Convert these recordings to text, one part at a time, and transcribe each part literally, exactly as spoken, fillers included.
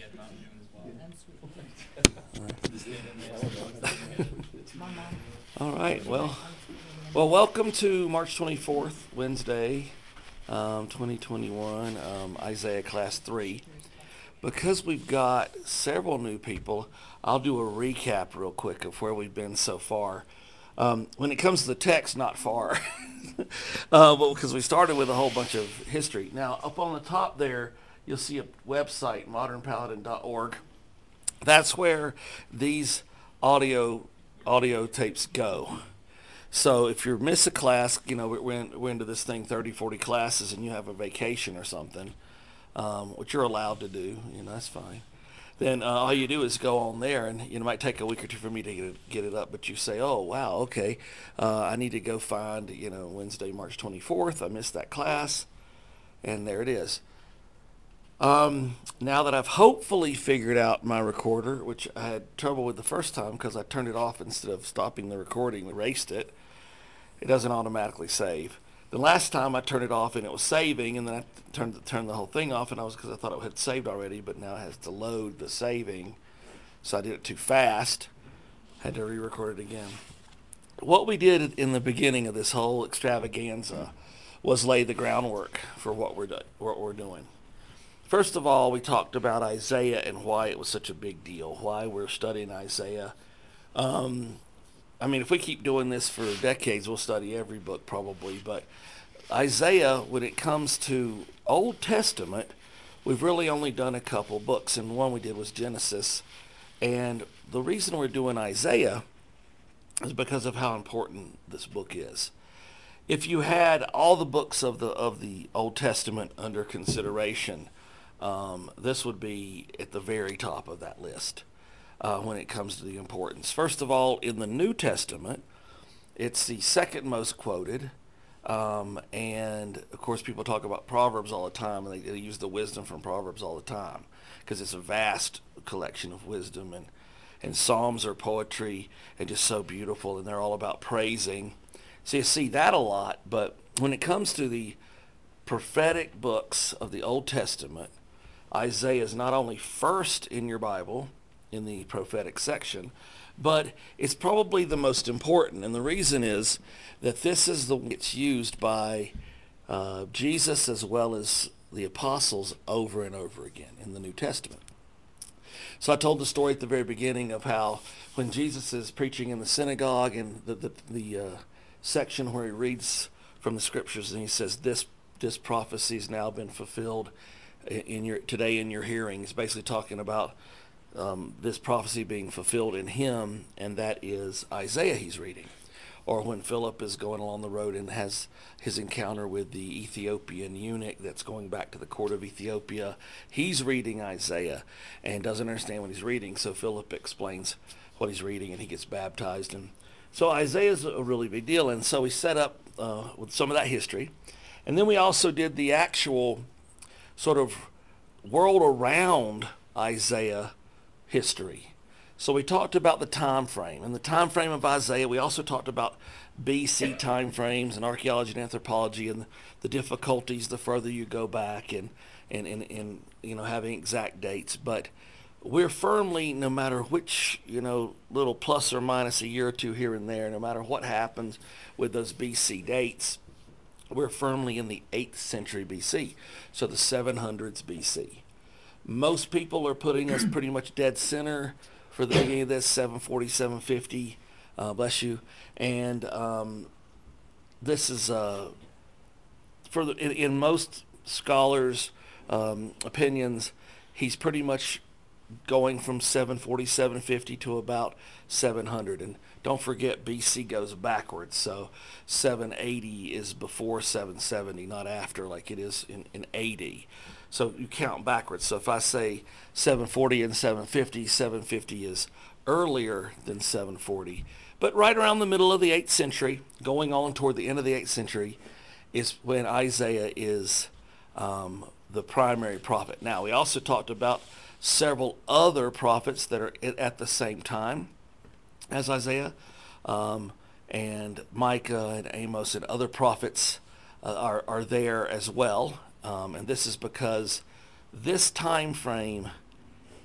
All right. Well, well, welcome to March twenty-fourth, Wednesday, um, twenty twenty-one, um, Isaiah Class three. Because we've got several new people, I'll do a recap real quick of where we've been so far. Um, when it comes to the text, not far, uh, but because we started with a whole bunch of history. Now, up on the top there, you'll see a website, modern paladin dot org. That's where these audio audio tapes go. So if you miss a class, you know, we're, in, we're into this thing thirty, forty classes, and you have a vacation or something, um, which you're allowed to do, you know, that's fine. Then uh, all you do is go on there, and you know, it might take a week or two for me to get it, get it up, but you say, oh, wow, okay, uh, I need to go find, you know, Wednesday, March twenty-fourth, I missed that class, and there it is. Um, now that I've hopefully figured out my recorder, which I had trouble with the first time because I turned it off instead of stopping the recording, erased it, it doesn't automatically save. The last time I turned it off and it was saving, and then I turned turned the whole thing off, and I was because I thought it had saved already, but now it has to load the saving, so I did it too fast. Had to re-record it again. What we did in the beginning of this whole extravaganza was lay the groundwork for what we're do- what we're doing. First of all, we talked about Isaiah and why it was such a big deal, why we're studying Isaiah. Um, I mean, if we keep doing this for decades, we'll study every book probably. But Isaiah, when it comes to Old Testament, we've really only done a couple books, and one we did was Genesis. And the reason we're doing Isaiah is because of how important this book is. If you had all the books of the of the Old Testament under consideration, Um, this would be at the very top of that list uh, when it comes to the importance. First of all, in the New Testament, it's the second most quoted. Um, and, of course, people talk about Proverbs all the time, and they, they use the wisdom from Proverbs all the time because it's a vast collection of wisdom. And, and Psalms are poetry and just so beautiful, and they're all about praising. So you see that a lot. But when it comes to the prophetic books of the Old Testament, Isaiah is not only first in your Bible in the prophetic section, but it's probably the most important. And the reason is that this is the one that's used by uh, Jesus as well as the apostles over and over again in the New Testament. So I told the story at the very beginning of how when Jesus is preaching in the synagogue and the, the, the uh, section where he reads from the scriptures and he says, this, this prophecy has now been fulfilled in your today in your hearing. Is basically talking about um, this prophecy being fulfilled in him, and that is Isaiah he's reading. Or when Philip is going along the road and has his encounter with the Ethiopian eunuch that's going back to the court of Ethiopia, he's reading Isaiah and doesn't understand what he's reading, so Philip explains what he's reading and he gets baptized. And so Isaiah's a really big deal, and so we set up uh, with some of that history. And then we also did the actual sort of world around Isaiah history. So we talked about the time frame. And the time frame of Isaiah, we also talked about B C time frames and archaeology and anthropology and the difficulties the further you go back and, and, and, and you know, having exact dates. But we're firmly, no matter which, you know, little plus or minus a year or two here and there, no matter what happens with those B C dates, we're firmly in the eighth century B C, so the seven hundreds B C. Most people are putting us pretty much dead center for the beginning of this, seven forty, seven fifty, uh, bless you. And um, this is, uh, for the, in, in most scholars' um, opinions, he's pretty much going from seven forty, seven fifty to about seven hundred. And don't forget, B C goes backwards, so seven eighty is before seven seventy, not after like it is in, in A D. So you count backwards. So if I say seven forty and seven fifty, seven fifty is earlier than seven forty. But right around the middle of the eighth century, going on toward the end of the eighth century, is when Isaiah is um, the primary prophet. Now, we also talked about several other prophets that are at the same time as Isaiah, um, and Micah and Amos and other prophets uh, are, are there as well. Um, and this is because this time frame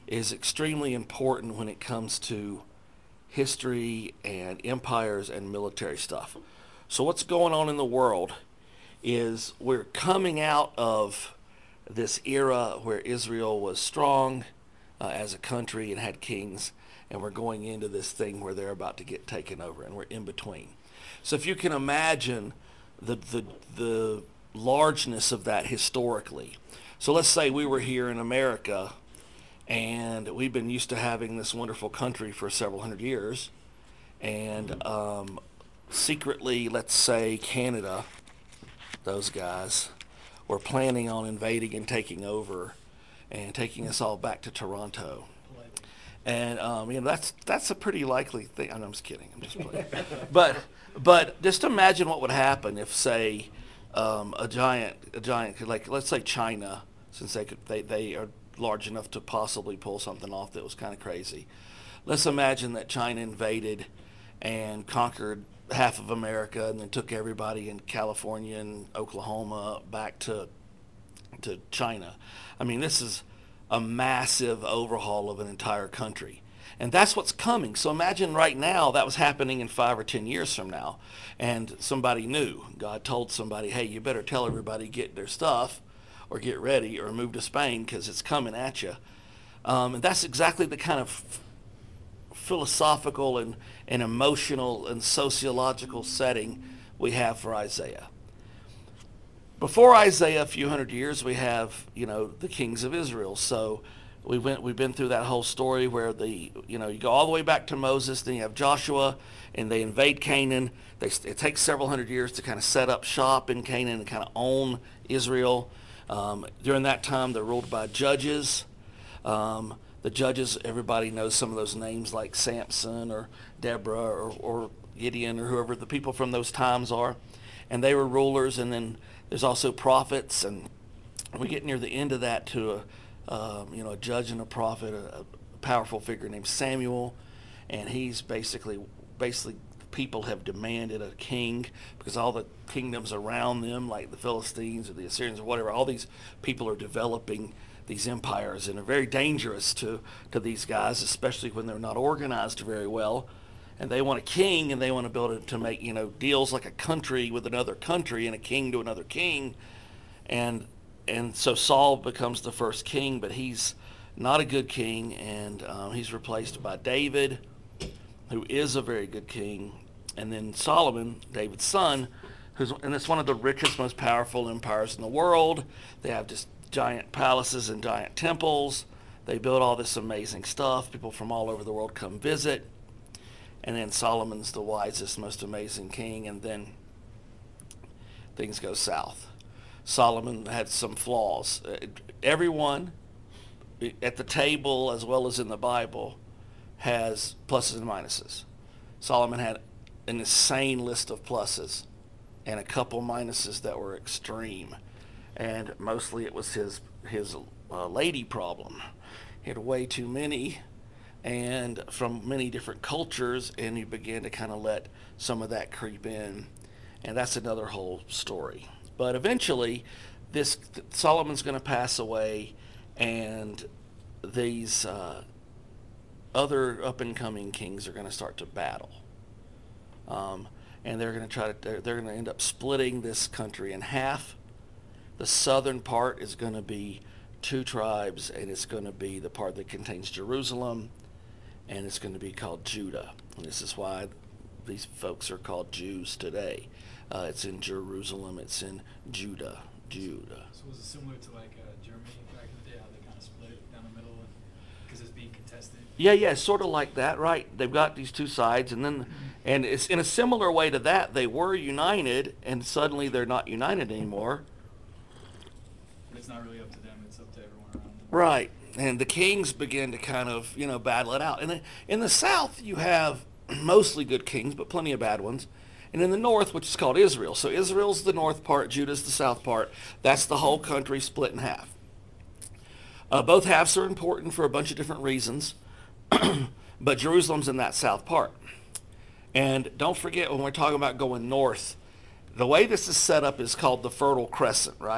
is extremely important when it comes to history and empires and military stuff. So what's going on in the world is we're coming out of this era where Israel was strong uh, as a country and had kings, and we're going into this thing where they're about to get taken over, and we're in between. So if you can imagine the the the largeness of that historically. So let's say we were here in America, and we've been used to having this wonderful country for several hundred years, and um, secretly, let's say Canada, those guys, were planning on invading and taking over and taking us all back to Toronto. And um, you know that's that's a pretty likely thing. I'm just kidding. I'm just playing. but but just imagine what would happen if, say, um, a giant a giant like let's say China, since they could they they are large enough to possibly pull something off that was kind of crazy. Let's imagine that China invaded and conquered half of America and then took everybody in California and Oklahoma back to to China. I mean, this is a massive overhaul of an entire country. And that's what's coming. So imagine right now that was happening in five or ten years from now. And somebody knew. God told somebody, hey, you better tell everybody get their stuff or get ready or move to Spain because it's coming at you. Um, and that's exactly the kind of philosophical and, and emotional and sociological setting we have for Isaiah. Before Isaiah, a few hundred years, we have, you know, the kings of Israel. So we went, we've been through that whole story where the, you know, you go all the way back to Moses, then you have Joshua, and they invade Canaan. They, it takes several hundred years to kind of set up shop in Canaan and kind of own Israel. Um, during that time, they're ruled by judges. Um, the judges, everybody knows some of those names like Samson or Deborah or, or Gideon or whoever the people from those times are. And they were rulers, and then there's also prophets, and we get near the end of that to a, um, you know, a judge and a prophet, a, a powerful figure named Samuel, and he's basically, basically, people have demanded a king because all the kingdoms around them, like the Philistines or the Assyrians or whatever, all these people are developing these empires and are very dangerous to, to these guys, especially when they're not organized very well. And they want a king, and they want to build it to make, you know, deals like a country with another country and a king to another king. And and so Saul becomes the first king, but he's not a good king, and um, he's replaced by David, who is a very good king. And then Solomon, David's son, who's and it's one of the richest, most powerful empires in the world. They have just giant palaces and giant temples. They build all this amazing stuff. People from all over the world come visit. And then Solomon's the wisest, most amazing king, and then things go south. Solomon had some flaws. Everyone at the table, as well as in the Bible, has pluses and minuses. Solomon had an insane list of pluses and a couple minuses that were extreme. And mostly it was his, his uh, lady problem. He had way too many, and from many different cultures, and he began to kind of let some of that creep in, and that's another whole story. But eventually, this Solomon's going to pass away, and these uh, other up-and-coming kings are going to start to battle, um, and they're going to try to they're, they're going to end up splitting this country in half. The southern part is going to be two tribes, and it's going to be the part that contains Jerusalem, and it's going to be called Judah. And this is why these folks are called Jews today. Uh, it's in Jerusalem. It's in Judah. Judah. So was it similar to like uh, Germany back in the day, how they kind of split it down the middle because it's being contested? Yeah, yeah, sort of like that, right? They've got these two sides, and then, and it's in a similar way to that. They were united, and suddenly they're not united anymore. But it's not really up to them. It's up to everyone around them. Right. And the kings begin to kind of, you know, battle it out. And in the south, you have mostly good kings, but plenty of bad ones. And in the north, which is called Israel. So Israel's the north part, Judah's the south part. That's the whole country split in half. Uh, both halves are important for a bunch of different reasons. But Jerusalem's in that south part. And don't forget, when we're talking about going north, the way this is set up is called the Fertile Crescent, right?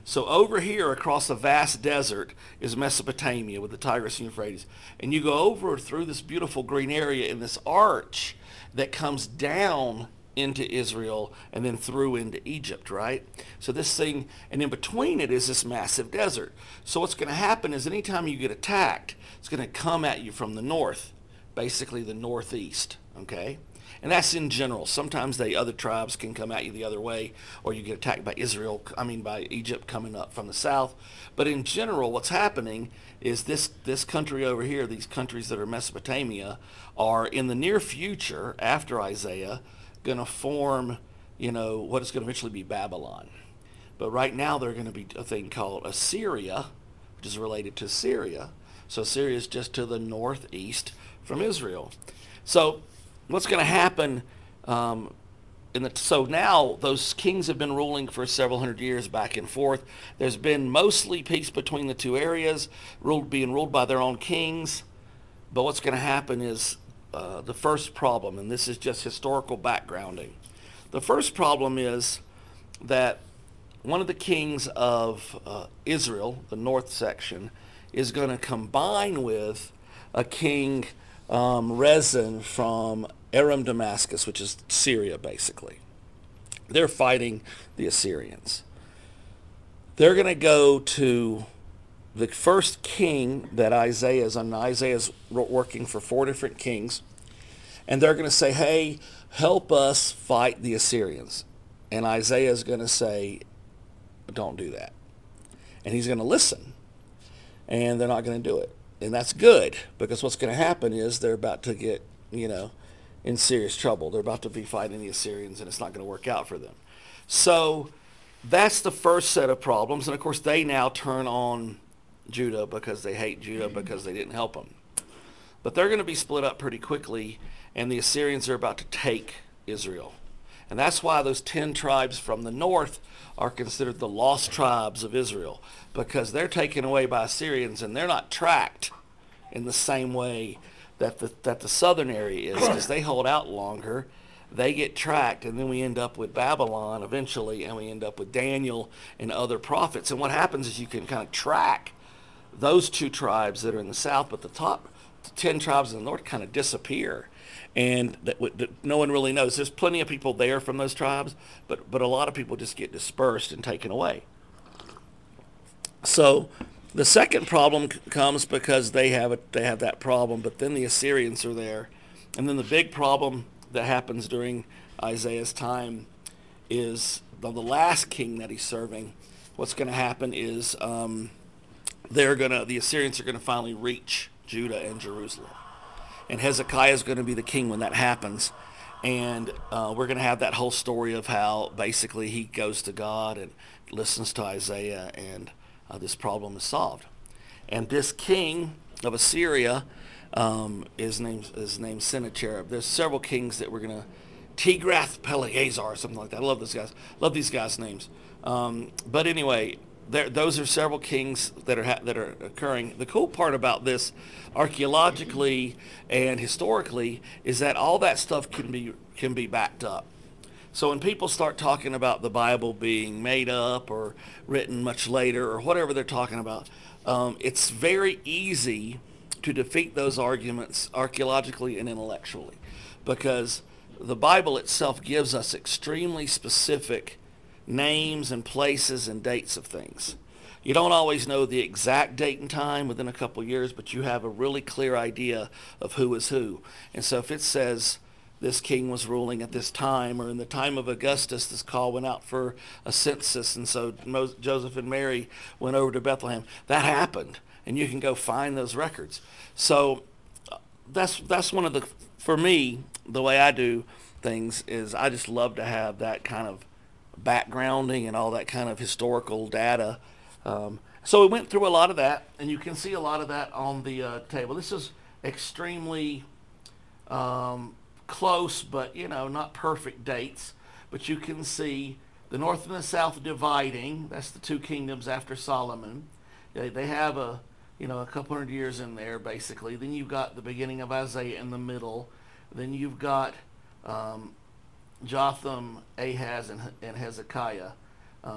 So over here across a vast desert is Mesopotamia with the Tigris and Euphrates. And you go over through this beautiful green area in this arch that comes down into Israel and then through into Egypt, right? So this thing, and in between it is this massive desert. So what's going to happen is anytime you get attacked, it's going to come at you from the north, basically the northeast, okay? And that's in general. Sometimes the other tribes can come at you the other way, or you get attacked by Israel, I mean by Egypt coming up from the south. But in general, what's happening is this, this country over here, these countries that are Mesopotamia, are in the near future, after Isaiah, going to form, you know, what is going to eventually be Babylon. But right now they're going to be a thing called Assyria, which is related to Syria. So Syria is just to the northeast from Israel. So what's going to happen um, in the so now those kings have been ruling for several hundred years back and forth. There's been mostly peace between the two areas, ruled being ruled by their own kings. But what's going to happen is uh, the first problem, and this is just historical backgrounding. The first problem is that one of the kings of uh, Israel, the north section, is going to combine with a king um, Rezin from Aram Damascus, which is Syria, basically. They're fighting the Assyrians. They're going to go to the first king that Isaiah is on. Isaiah's working for four different kings, and they're going to say, hey, help us fight the Assyrians. And Isaiah is going to say, don't do that. And he's going to listen, and they're not going to do it. And that's good, because what's going to happen is they're about to get, you know, in serious trouble. They're about to be fighting the Assyrians, and it's not going to work out for them. So that's the first set of problems. And of course, they now turn on Judah because they hate Judah because they didn't help them. But they're going to be split up pretty quickly, and the Assyrians are about to take Israel. And that's why those ten tribes from the north are considered the lost tribes of Israel, because they're taken away by Assyrians, and they're not tracked in the same way that the, that the southern area is, because they hold out longer. They get tracked, and then we end up with Babylon eventually, and we end up with Daniel and other prophets. And what happens is you can kind of track those two tribes that are in the south, but the top ten tribes in the north kind of disappear. And that, that no one really knows. There's plenty of people there from those tribes, but, but a lot of people just get dispersed and taken away. So the second problem c- comes because they have it, they have that problem, but then the Assyrians are there. And then the big problem that happens during Isaiah's time is the, the last king that he's serving. What's going to happen is um, they're gonna the Assyrians are going to finally reach Judah and Jerusalem. And Hezekiah is going to be the king when that happens. And uh, we're going to have that whole story of how basically he goes to God and listens to Isaiah, and uh, this problem is solved. And this king of Assyria um, is named is named Sennacherib. There's several kings that we're going to Tiglath-Pileser or something like that. I love these guys. Love these guys' names. Um, but anyway, there, those are several kings that are ha- that are occurring. The cool part about this, archaeologically and historically, is that all that stuff can be can be backed up. So when people start talking about the Bible being made up or written much later or whatever they're talking about, um, it's very easy to defeat those arguments archaeologically and intellectually, because the Bible itself gives us extremely specific names and places and dates of things. You don't always know the exact date and time within a couple of years, but you have a really clear idea of who is who. And so if it says this king was ruling at this time, or in the time of Augustus this call went out for a census, and so Mo- Joseph and Mary went over to Bethlehem, that happened, and you can go find those records. So uh, that's that's one of the, for me, the way I do things is I just love to have that kind of backgrounding and all that kind of historical data. Um, so we went through a lot of that, and you can see a lot of that on the uh, table. This is extremely um, close, but you know, not perfect dates. But you can see the north and the south dividing. That's the two kingdoms after Solomon. They, they have a you know a couple hundred years in there basically. Then you've got the beginning of Isaiah in the middle. Then you've got um, Jotham, Ahaz, and, and Hezekiah. Um,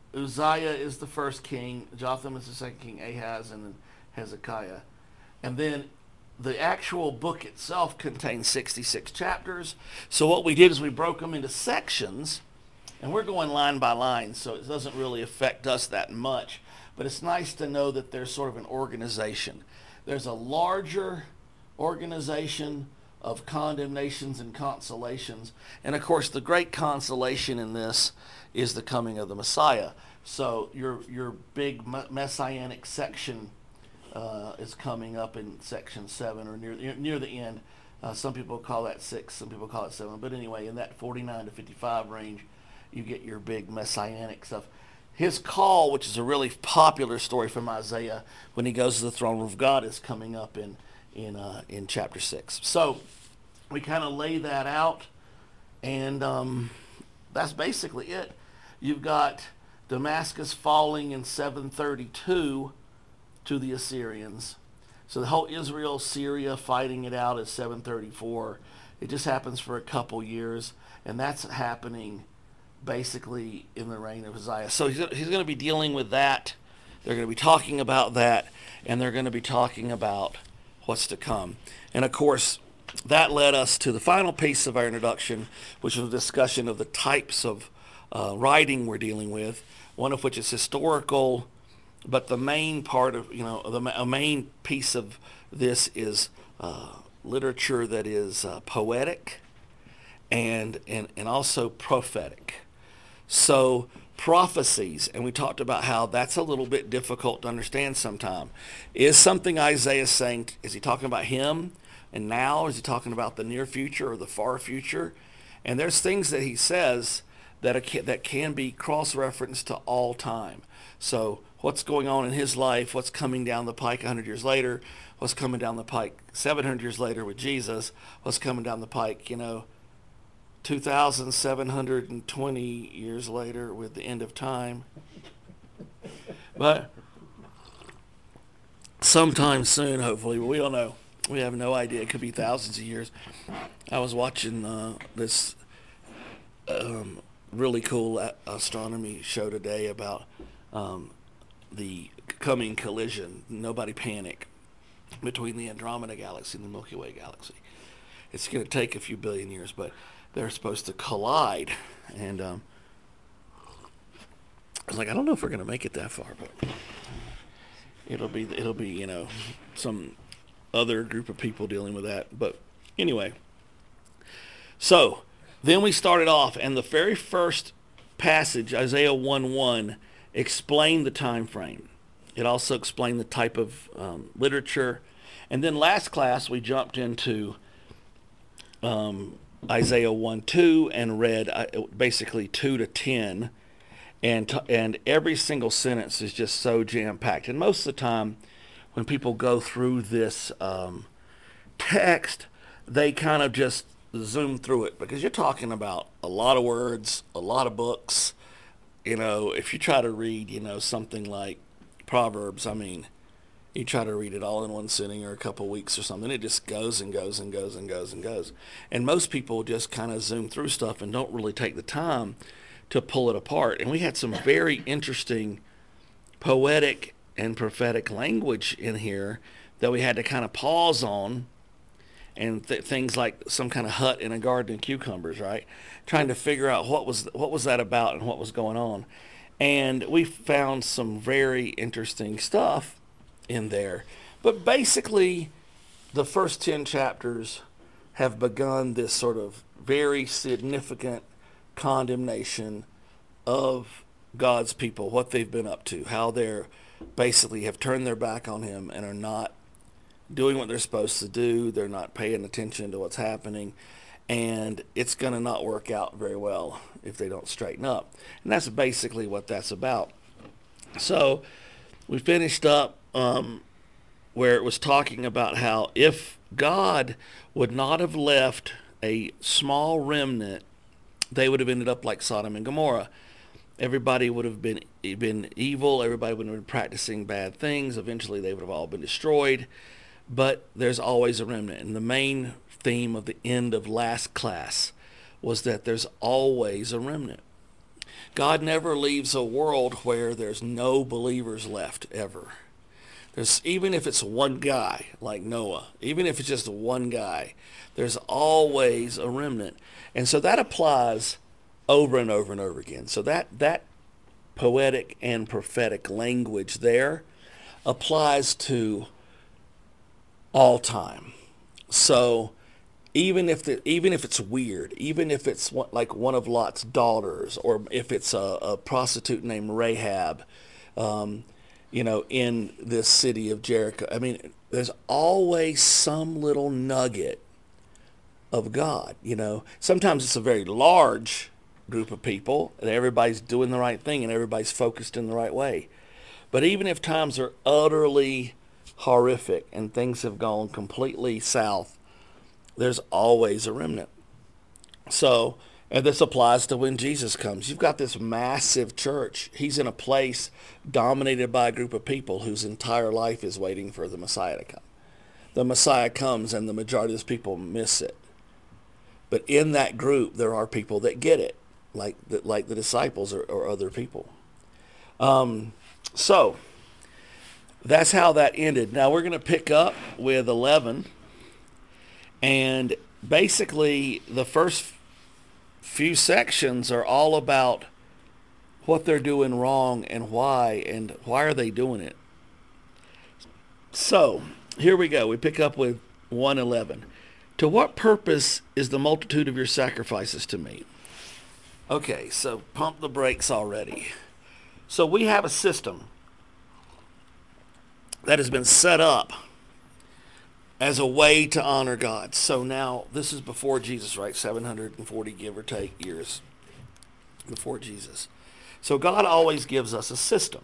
Uzziah is the first king, Jotham is the second king, Ahaz, and then Hezekiah. And then the actual book itself contains sixty-six chapters. So what we did is we broke them into sections, and we're going line by line, so it doesn't really affect us that much. But it's nice to know that there's sort of an organization. There's a larger organization of condemnations and consolations. And of course, the great consolation in this is the coming of the Messiah. So your your big messianic section uh, is coming up in section seven, or near near the end. Uh, some people call that six, some people call it seven. But anyway, in that forty-nine to fifty-five range, you get your big messianic stuff. His call, which is a really popular story from Isaiah, when he goes to the throne of God, is coming up in in uh, in chapter six. So we kind of lay that out, and um, that's basically it. You've got Damascus falling in seven thirty-two to the Assyrians. So the whole Israel Syria fighting it out is seven thirty-four. It just happens for a couple years, and that's happening basically in the reign of Uzziah. So he's, he's going to be dealing with that. They're going to be talking about that, and they're going to be talking about what's to come. And of course, that led us to the final piece of our introduction, which was a discussion of the types of uh, writing we're dealing with, one of which is historical, but the main part of, you know, the a main piece of this is uh, literature that is uh, poetic and, and, and also prophetic. So prophecies, and we talked about how that's a little bit difficult to understand sometimes. Is something Isaiah is saying, is he talking about him and now? Is he talking about the near future or the far future? And there's things that he says that are, that can be cross-referenced to all time. So what's going on in his life, what's coming down the pike one hundred years later, what's coming down the pike seven hundred years later with Jesus, what's coming down the pike, you know, two thousand seven hundred twenty years later with the end of time. But sometime soon, hopefully, but we don't know. We have no idea. It could be thousands of years. I was watching uh, this um, really cool astronomy show today about um, the coming collision. Nobody panic between the Andromeda Galaxy and the Milky Way Galaxy. It's going to take a few billion years, but they're supposed to collide. And um, I was like, I don't know if we're going to make it that far, but it'll be, it'll be, you know, some other group of people dealing with that. But anyway, so then we started off, and the very first passage, Isaiah one one, explained the time frame. It also explained the type of um, literature. And then last class we jumped into um, Isaiah one two and read uh, basically two to ten, and t- and every single sentence is just so jam-packed. And most of the time when people go through this um, text, they kind of just zoom through it, because you're talking about a lot of words, a lot of books. You know, if you try to read, you know, something like Proverbs, I mean, you try to read it all in one sitting or a couple weeks or something, it just goes and goes and goes and goes and goes. And most people just kind of zoom through stuff and don't really take the time to pull it apart. And we had some very interesting poetic and prophetic language in here that we had to kind of pause on, and th- things like some kind of hut in a garden of cucumbers, right? Trying to figure out what was what was that about and what was going on. And we found some very interesting stuff in there. But basically, the first ten chapters have begun this sort of very significant condemnation of God's people, what they've been up to, how they're basically have turned their back on him and are not doing what they're supposed to do. They're not paying attention to what's happening, and it's going to not work out very well if they don't straighten up. And that's basically what that's about. So we finished up um, where it was talking about how if God would not have left a small remnant, they would have ended up like Sodom and Gomorrah. Everybody would have been been evil. Everybody would have been practicing bad things. Eventually, they would have all been destroyed. But there's always a remnant. And the main theme of the end of last class was that there's always a remnant. God never leaves a world where there's no believers left ever. There's, even if it's one guy like Noah, even if it's just one guy, there's always a remnant. And so that applies over and over and over again. So that that poetic and prophetic language there applies to all time. So even if the, even if it's weird, even if it's one, like one of Lot's daughters, or if it's a, a prostitute named Rahab, um, you know, in this city of Jericho, I mean, there's always some little nugget of God. You know, sometimes it's a very large group of people and everybody's doing the right thing and everybody's focused in the right way. But even if times are utterly horrific and things have gone completely south, there's always a remnant. So, and this applies to when Jesus comes. You've got this massive church. He's in a place dominated by a group of people whose entire life is waiting for the Messiah to come. The Messiah comes and the majority of those people miss it. But in that group, there are people that get it, like the, like the disciples or, or other people. Um, so, that's how that ended. Now we're going to pick up with eleven. And basically, the first few sections are all about what they're doing wrong and why, and why are they doing it. So, here we go. We pick up with one eleven. To what purpose is the multitude of your sacrifices to me? Okay, so pump the brakes already. So we have a system that has been set up as a way to honor God. So now, this is before Jesus, right? seven hundred forty, give or take, years before Jesus. So God always gives us a system.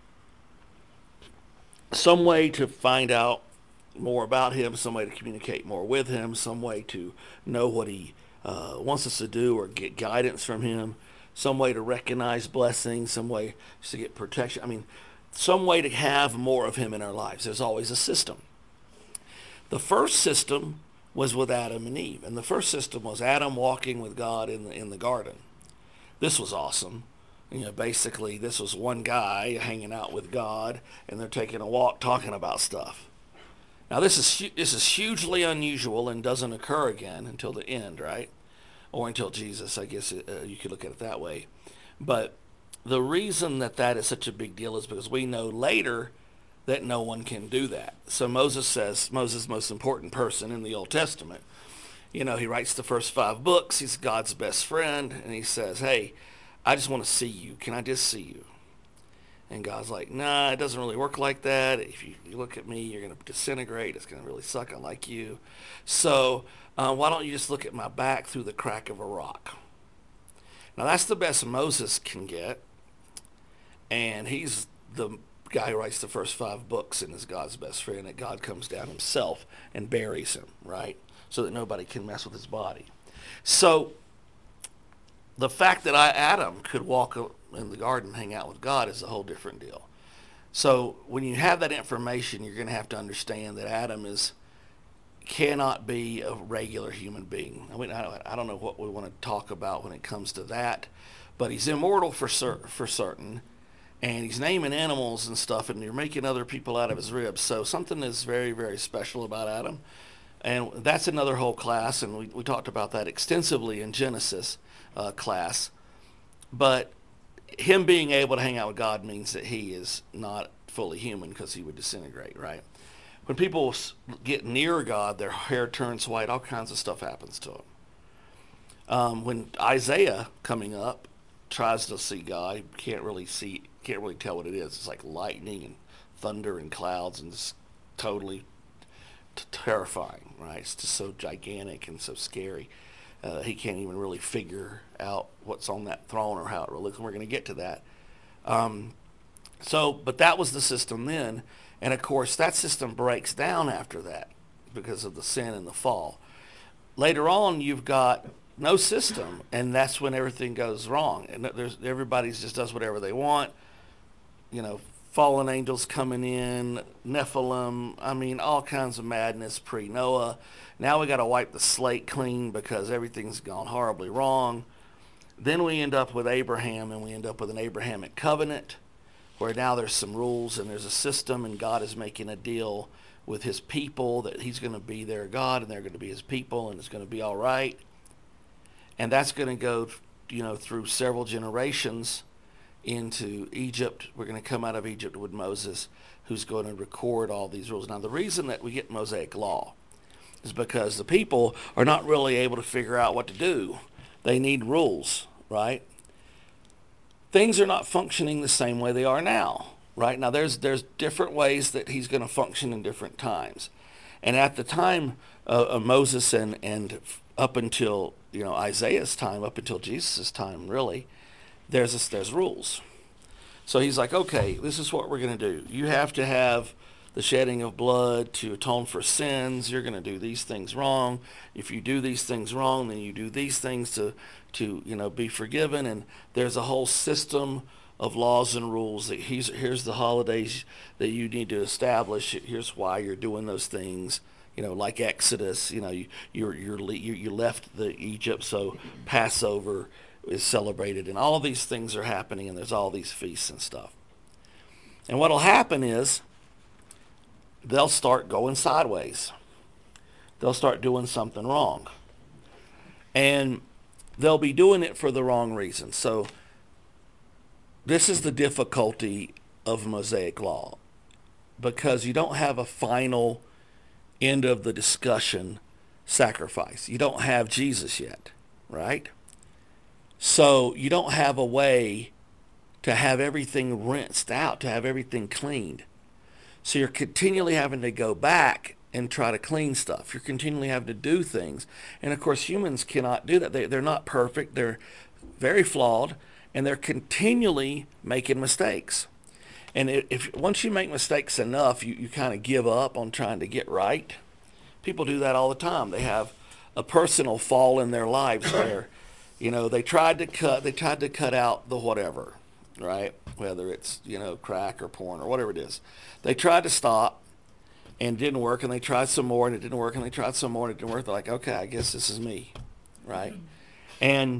Some way to find out more about him, some way to communicate more with him, some way to know what he uh, wants us to do or get guidance from him, some way to recognize blessings, some way to get protection. I mean, some way to have more of him in our lives. There's always a system. The first system was with Adam and Eve. And the first system was Adam walking with God in the, in the garden. This was awesome. You know, basically, this was one guy hanging out with God, and they're taking a walk talking about stuff. Now, this is this is hugely unusual and doesn't occur again until the end, right? Or until Jesus, I guess uh, you could look at it that way. But the reason that that is such a big deal is because we know later that no one can do that. So Moses says, Moses, most important person in the Old Testament, you know, he writes the first five books. He's God's best friend. And he says, hey, I just want to see you. Can I just see you? And God's like, nah, it doesn't really work like that. If you, you look at me, you're going to disintegrate. It's going to really suck. I like you. So uh, why don't you just look at my back through the crack of a rock? Now, that's the best Moses can get. And he's the guy who writes the first five books and is God's best friend. And God comes down himself and buries him, right? So that nobody can mess with his body. So the fact that I, Adam, could walk in the garden and hang out with God is a whole different deal. So when you have that information, you're going to have to understand that Adam is cannot be a regular human being. I mean, I, I don't know what we want to talk about when it comes to that, but he's immortal for cer- for certain, and he's naming animals and stuff, and you're making other people out of his ribs. So something is very, very special about Adam, and that's another whole class, and we, we talked about that extensively in Genesis uh, class. But him being able to hang out with God means that he is not fully human because he would disintegrate, right? When people get near God, their hair turns white, all kinds of stuff happens to them. Um, when Isaiah, coming up, tries to see God, he can't really see, can't really tell what it is. It's like lightning and thunder and clouds, and just totally t- terrifying, right? It's just so gigantic and so scary. Uh, he can't even really figure out what's on that throne or how it really looks, and we're going to get to that. Um, so, but that was the system then. And of course, that system breaks down after that because of the sin and the fall. Later on, you've got no system, and that's when everything goes wrong. And there's everybody just does whatever they want. You know, fallen angels coming in, Nephilim. I mean, all kinds of madness pre-Noah. Now we got to wipe the slate clean because everything's gone horribly wrong. Then we end up with Abraham, and we end up with an Abrahamic covenant, where now there's some rules and there's a system, and God is making a deal with his people that he's going to be their God and they're going to be his people, and it's going to be all right. And that's going to go, you know, through several generations into Egypt. We're going to come out of Egypt with Moses, who's going to record all these rules. Now, the reason that we get Mosaic law is because the people are not really able to figure out what to do. They need rules, right? Things are not functioning the same way they are now, right? Now, there's there's different ways that he's going to function in different times. And at the time uh, of Moses and, and up until, you know, Isaiah's time, up until Jesus' time, really, there's this, there's rules. So he's like, okay, this is what we're going to do. You have to have the shedding of blood to atone for sins. You're going to do these things wrong. If you do these things wrong, then you do these things to, to you know, be forgiven. And there's a whole system of laws and rules. That he's, here's the holidays that you need to establish. Here's why you're doing those things. You know, like Exodus. You know, you you're, you're, you you left the Egypt, so Passover is celebrated, and all these things are happening, and there's all these feasts and stuff. And what'll happen is they'll start going sideways. They'll start doing something wrong. And they'll be doing it for the wrong reason. So this is the difficulty of Mosaic law, because you don't have a final end of the discussion sacrifice. You don't have Jesus yet, right? So you don't have a way to have everything rinsed out, to have everything cleaned. So you're continually having to go back and try to clean stuff. You're continually having to do things. And of course, humans cannot do that. They, they're not perfect. They're very flawed, and they're continually making mistakes. And if once you make mistakes enough, you, you kind of give up on trying to get right. People do that all the time. They have a personal fall in their lives where, you know, they tried to cut, they tried to cut out the whatever, right? Whether it's, you know, crack or porn or whatever it is. They tried to stop and it didn't work, and they tried some more and it didn't work, and they tried some more and it didn't work. They're like, okay, I guess this is me, right? And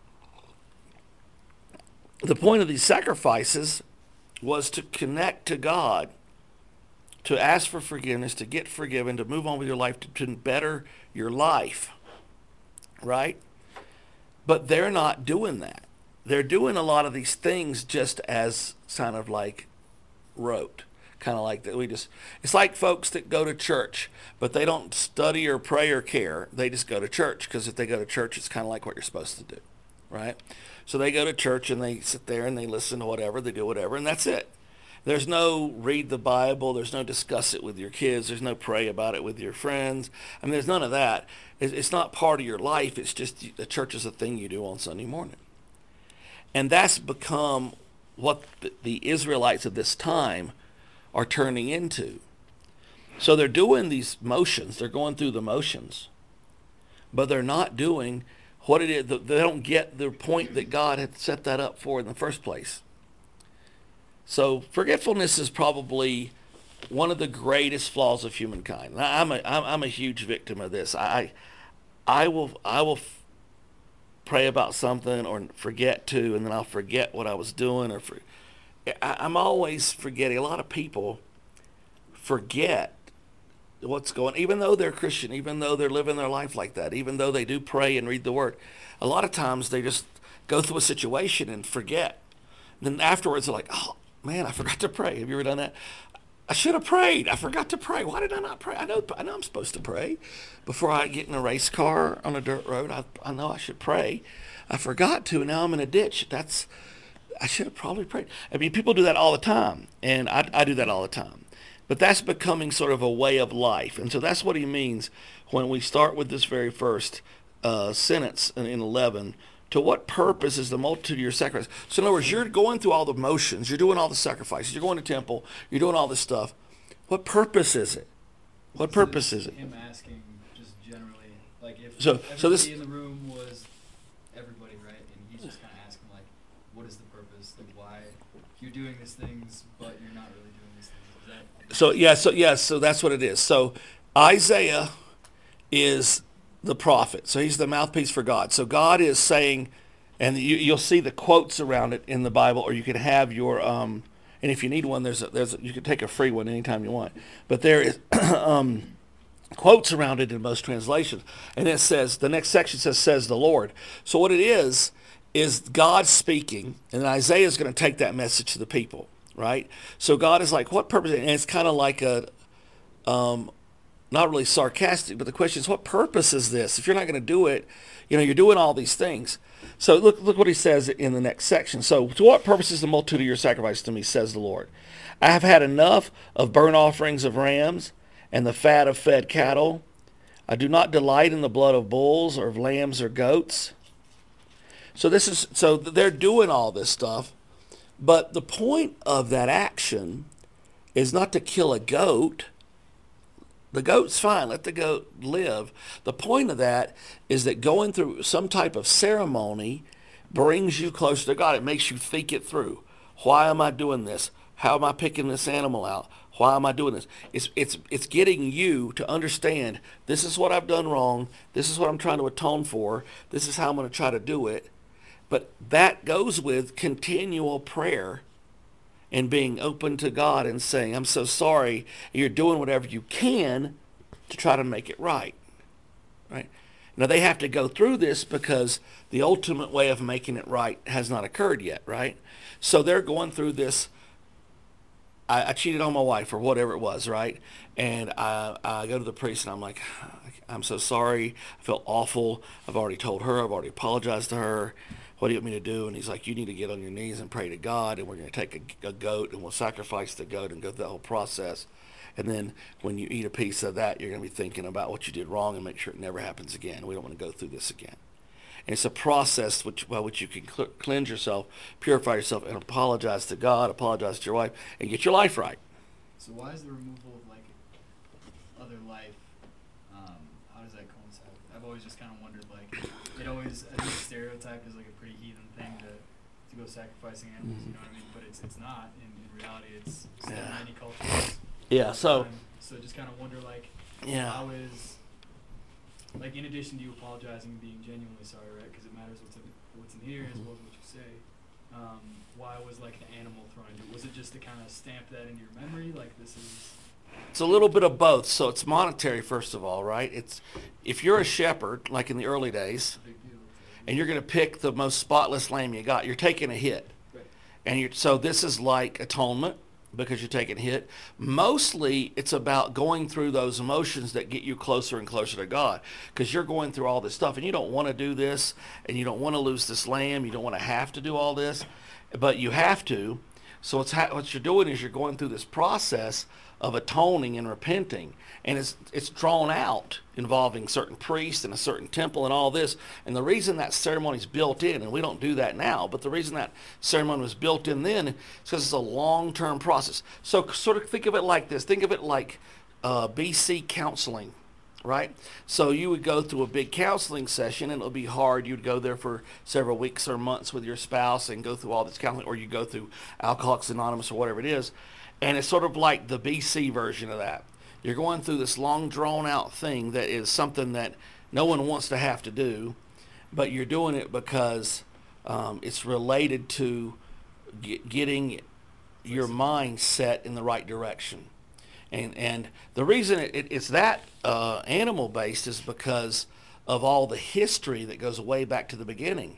the point of these sacrifices was to connect to God, to ask for forgiveness, to get forgiven, to move on with your life, to, to better your life, right? But they're not doing that. They're doing a lot of these things just as kind of like rote, kind of like that. We just, it's like folks that go to church, but they don't study or pray or care. They just go to church, because if they go to church, it's kind of like what you're supposed to do, right? So they go to church and they sit there and they listen to whatever, they do whatever, and that's it. There's no read the Bible. There's no discuss it with your kids. There's no pray about it with your friends. I mean, there's none of that. It's not part of your life. It's just the church is a thing you do on Sunday morning. And that's become what the Israelites of this time are turning into. So they're doing these motions. They're going through the motions. But they're not doing what it is. They don't get the point that God had set that up for in the first place. So forgetfulness is probably one of the greatest flaws of humankind. I'm a I'm a huge victim of this. I I will I will pray about something or forget to, and then I'll forget what I was doing, or for, I'm always forgetting. A lot of people forget what's going, even though they're Christian, even though they're living their life like that, even though they do pray and read the Word. A lot of times they just go through a situation and forget. And then afterwards they're like, oh, man, I forgot to pray. Have you ever done that? I should have prayed. I forgot to pray. Why did I not pray? I know I know I'm supposed to pray. Before I get in a race car on a dirt road, I, I know I should pray. I forgot to, and now I'm in a ditch. That's I should have probably prayed. I mean, people do that all the time, and I, I do that all the time. But that's becoming sort of a way of life. And so that's what he means when we start with this very first uh, sentence in, in eleven. To what purpose is the multitude of your sacrifice? So in other words, you're going through all the motions. You're doing all the sacrifices. You're going to temple. You're doing all this stuff. What purpose is it? What Is purpose it is it? Him asking just generally, like if So- everybody so this- in the room was everybody, right? And he's just kind of asking, like, what is the purpose? Like, why you're doing these things, but you're not really doing these things? Is that So yeah, so yeah, so that's what it is. So Isaiah is the prophet. So he's the mouthpiece for God. So God is saying, And you, you'll see the quotes around it in the Bible, or you can have your um, and if you need one, there's a, there's a, you can take a free one anytime you want. But there is um, quotes around it in most translations, and it says the next section says says the Lord. So what it is is God speaking, and Isaiah is going to take that message to the people, right? So God is like, what purpose? And it's kind of like a um, not really sarcastic, but the question is, what purpose is this? If you're not going to do it, you know, you're doing all these things. So look, look what he says in the next section. So, to what purpose is the multitude of your sacrifice to me, says the Lord? I have had enough of burnt offerings of rams and the fat of fed cattle. I do not delight in the blood of bulls or of lambs or goats. So this is so they're doing all this stuff, but the point of that action is not to kill a goat. The goat's fine. Let the goat live. The point of that is that going through some type of ceremony brings you closer to God. It makes you think it through. Why am I doing this? How am I picking this animal out? Why am I doing this? It's it's it's getting you to understand this is what I've done wrong. This is what I'm trying to atone for. This is how I'm going to try to do it. But that goes with continual prayer and being open to God and saying, I'm so sorry. You're doing whatever you can to try to make it right. Right? Now, they have to go through this because the ultimate way of making it right has not occurred yet, right? So they're going through this. I, I cheated on my wife or whatever it was, right? And I, I go to the priest and I'm like, I'm so sorry. I feel awful. I've already told her. I've already apologized to her. What do you want me to do? And he's like, you need to get on your knees and pray to God, and we're going to take a, a goat, and we'll sacrifice the goat and go through that whole process. And then when you eat a piece of that, you're going to be thinking about what you did wrong and make sure it never happens again. We don't want to go through this again. And it's a process which, by which you can cl- cleanse yourself, purify yourself, and apologize to God, apologize to your wife, and get your life right. So why is the removal of, like, other life, um, how does that coincide? I've always just kind of wondered, like, it always, I think stereotyped as, like, a pretty heathen thing to, to go sacrificing animals, mm-hmm. you know what I mean? But it's it's not. In, in reality, it's still yeah. in many cultures. Yeah, so. Time. So just kind of wonder, like, yeah. how is, like, in addition to you apologizing and being genuinely sorry, right? Because it matters what's in, what's in here as well as what you say. Um, why was, like, the animal thrown into it? Was it just to kind of stamp that into your memory? Like, this is... It's a little bit of both. So it's monetary, first of all, right? It's if you're a shepherd, like in the early days, and you're going to pick the most spotless lamb you got, you're taking a hit. Right. And you're, so this is like atonement because you're taking a hit. Mostly it's about going through those emotions that get you closer and closer to God, because you're going through all this stuff and you don't want to do this, and you don't want to lose this lamb. You don't want to have to do all this, but you have to. So it's ha- what you're doing is you're going through this process of atoning and repenting, and it's it's drawn out, involving certain priests and a certain temple and all this. And the reason that ceremony is built in, and we don't do that now, but the reason that ceremony was built in then is because it's a long-term process. So sort of think of it like this. Think of it like uh, B C counseling, right? So you would go through a big counseling session, and it would be hard. You'd go there for several weeks or months with your spouse and go through all this counseling, or you go through Alcoholics Anonymous or whatever it is. And it's sort of like the B C version of that. You're going through this long, drawn-out thing that is something that no one wants to have to do, but you're doing it because um, it's related to get, getting your mind set in the right direction. And and the reason it, it, it's that uh, animal-based is because of all the history that goes way back to the beginning.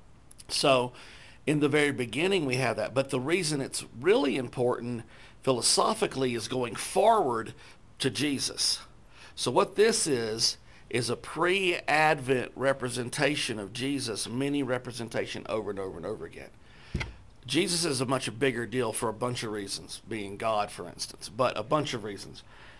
So in the very beginning we have that. But the reason it's really important philosophically is going forward to Jesus. So what this is, is a pre-Advent representation of Jesus, mini representation over and over and over again. Jesus is a much bigger deal for a bunch of reasons, being God, for instance, but a bunch of reasons.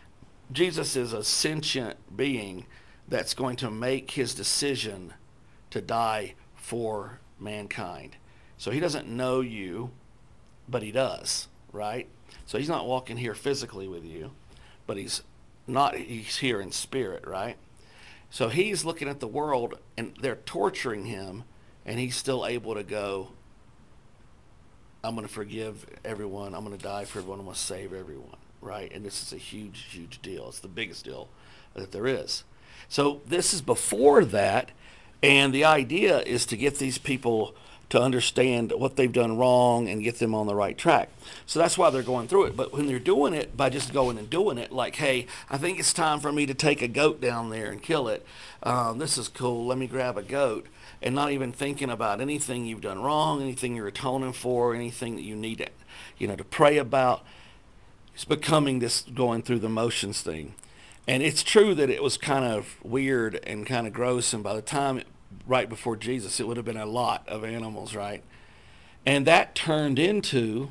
Jesus is a sentient being that's going to make his decision to die for mankind. So he doesn't know you, but he does, right? So he's not walking here physically with you, but he's not, he's here in spirit, right? So he's looking at the world, and they're torturing him, and he's still able to go, I'm going to forgive everyone. I'm going to die for everyone. I'm going to save everyone, right? And this is a huge, huge deal. It's the biggest deal that there is. So this is before that. And the idea is to get these people to understand what they've done wrong and get them on the right track. So that's why they're going through it. But when they're doing it by just going and doing it, like, hey, I think it's time for me to take a goat down there and kill it. Um, this is cool. Let me grab a goat. And not even thinking about anything you've done wrong, anything you're atoning for, anything that you need to, you know, to pray about. It's becoming this going through the motions thing. And it's true that it was kind of weird and kind of gross. And by the time it, right before Jesus, it would have been a lot of animals, right? And that turned into,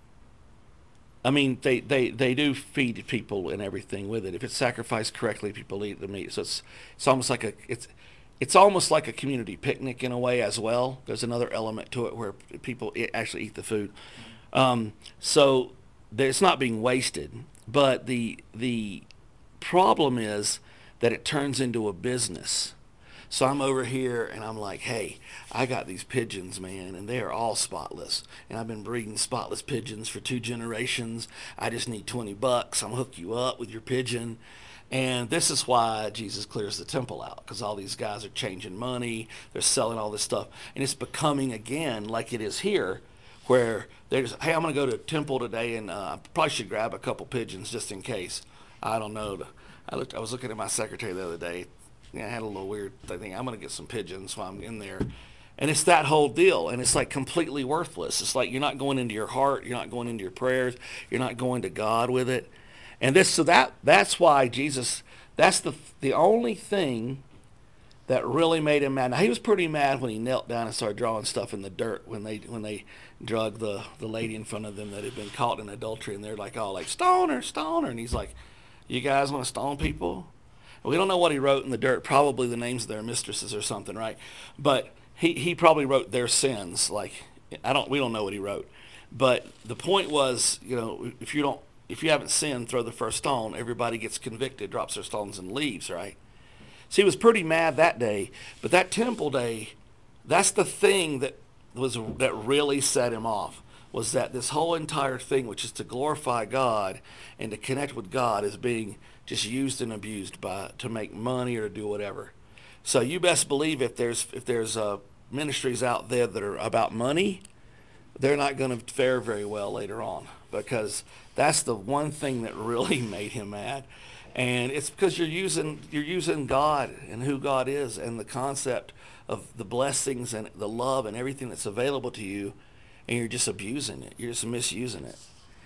I mean, they, they, they do feed people and everything with it. If it's sacrificed correctly, people eat the meat. So it's it's almost like a it's it's almost like a community picnic in a way as well. There's another element to it where people actually eat the food. Um, so it's not being wasted. But the the problem is that it turns into a business. So I'm over here and I'm like, hey, I got these pigeons, man, and they are all spotless. And I've been breeding spotless pigeons for two generations. I just need twenty bucks. I'm hook you up with your pigeon. And this is why Jesus clears the temple out, because all these guys are changing money. They're selling all this stuff. And it's becoming, again, like it is here, where there's, hey, I'm going to go to a temple today, and uh, I probably should grab a couple pigeons just in case. I don't know. I looked. I was looking at my secretary the other day. Yeah, I had a little weird thing. I'm going to get some pigeons while I'm in there. And it's that whole deal. And it's like completely worthless. It's like you're not going into your heart. You're not going into your prayers. You're not going to God with it. And this, so that that's why Jesus, that's the the only thing that really made him mad. Now, he was pretty mad when he knelt down and started drawing stuff in the dirt when they when they drug the, the lady in front of them that had been caught in adultery. And they're like, all like, stone her, stone her. And he's like, you guys want to stone people? We don't know what he wrote in the dirt, probably the names of their mistresses or something, right? But he, he probably wrote their sins. Like, I don't, we don't know what he wrote. But the point was, you know, if you don't, if you haven't sinned, throw the first stone. Everybody gets convicted, drops their stones and leaves, right? So he was pretty mad that day. But that temple day, that's the thing that was, that really set him off, was that this whole entire thing, which is to glorify God and to connect with God, is being just used and abused by to make money or to do whatever. So you best believe if there's if there's uh, ministries out there that are about money, they're not going to fare very well later on, because that's the one thing that really made him mad. And it's because you're using you're using God and who God is and the concept of the blessings and the love and everything that's available to you, and you're just abusing it. You're just misusing it.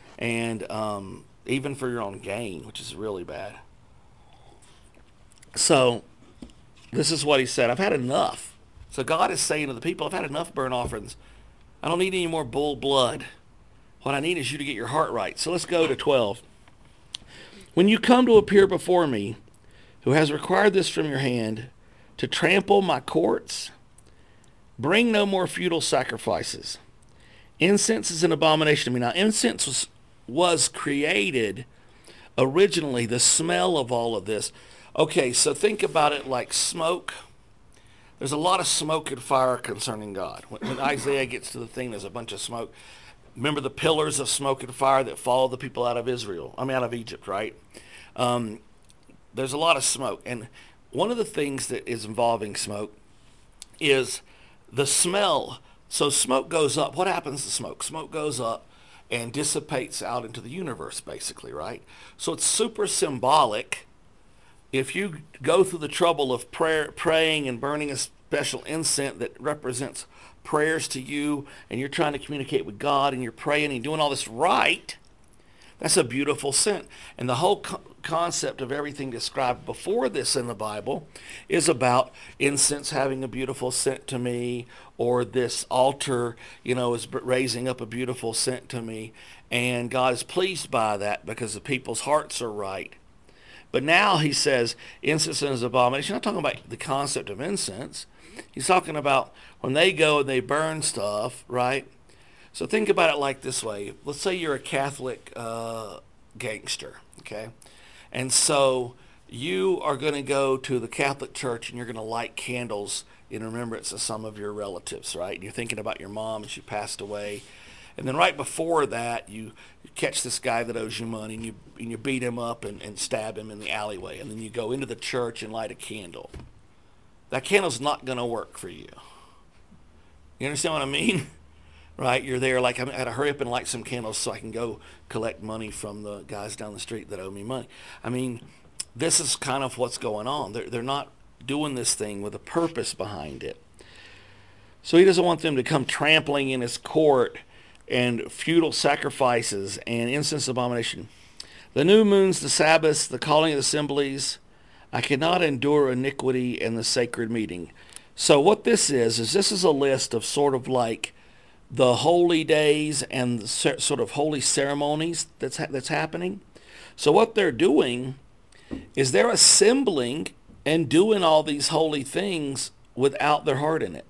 And um, even for your own gain, which is really bad. So this is what he said. I've had enough. So God is saying to the people, I've had enough burnt offerings. I don't need any more bull blood. What I need is you to get your heart right. So let's go to twelve. When you come to appear before me, who has required this from your hand, to trample my courts, bring no more futile sacrifices. Incense is an abomination to me. Now, incense was, was created originally, the smell of all of this. Okay, so think about it like smoke. There's a lot of smoke and fire concerning God. When, when Isaiah gets to the thing, there's a bunch of smoke. Remember the pillars of smoke and fire that followed the people out of Israel, I mean out of Egypt, right? Um, there's a lot of smoke. And one of the things that is involving smoke is the smell. So smoke goes up. What happens to smoke? Smoke goes up and dissipates out into the universe, basically, right? So it's super symbolic. If you go through the trouble of prayer, praying and burning a special incense that represents prayers to you, and you're trying to communicate with God, and you're praying and doing all this right, that's a beautiful scent. And the whole co- concept of everything described before this in the Bible is about incense having a beautiful scent to me, or this altar, you know, is raising up a beautiful scent to me. And God is pleased by that because the people's hearts are right. But now he says incense is an abomination. He's not talking about the concept of incense. He's talking about when they go and they burn stuff, right? So think about it like this way. Let's say you're a Catholic uh, gangster, okay? And so you are going to go to the Catholic church and you're going to light candles in remembrance of some of your relatives, right? And you're thinking about your mom and she passed away. And then right before that, you, you catch this guy that owes you money, and you, and you beat him up and, and stab him in the alleyway. And then you go into the church and light a candle. that candle's not going to work for you. You understand what I mean? Right? You're there like, I got to hurry up and light some candles so I can go collect money from the guys down the street that owe me money. I mean, this is kind of what's going on. They're, they're not doing this thing with a purpose behind it. So he doesn't want them to come trampling in his court and futile sacrifices and incense abomination. The new moons, the Sabbaths, the calling of assemblies. I cannot endure iniquity and the sacred meeting. So what this is, is this is a list of sort of like the holy days and the sort of holy ceremonies that's ha- that's happening. So what they're doing is they're assembling and doing all these holy things without their heart in it.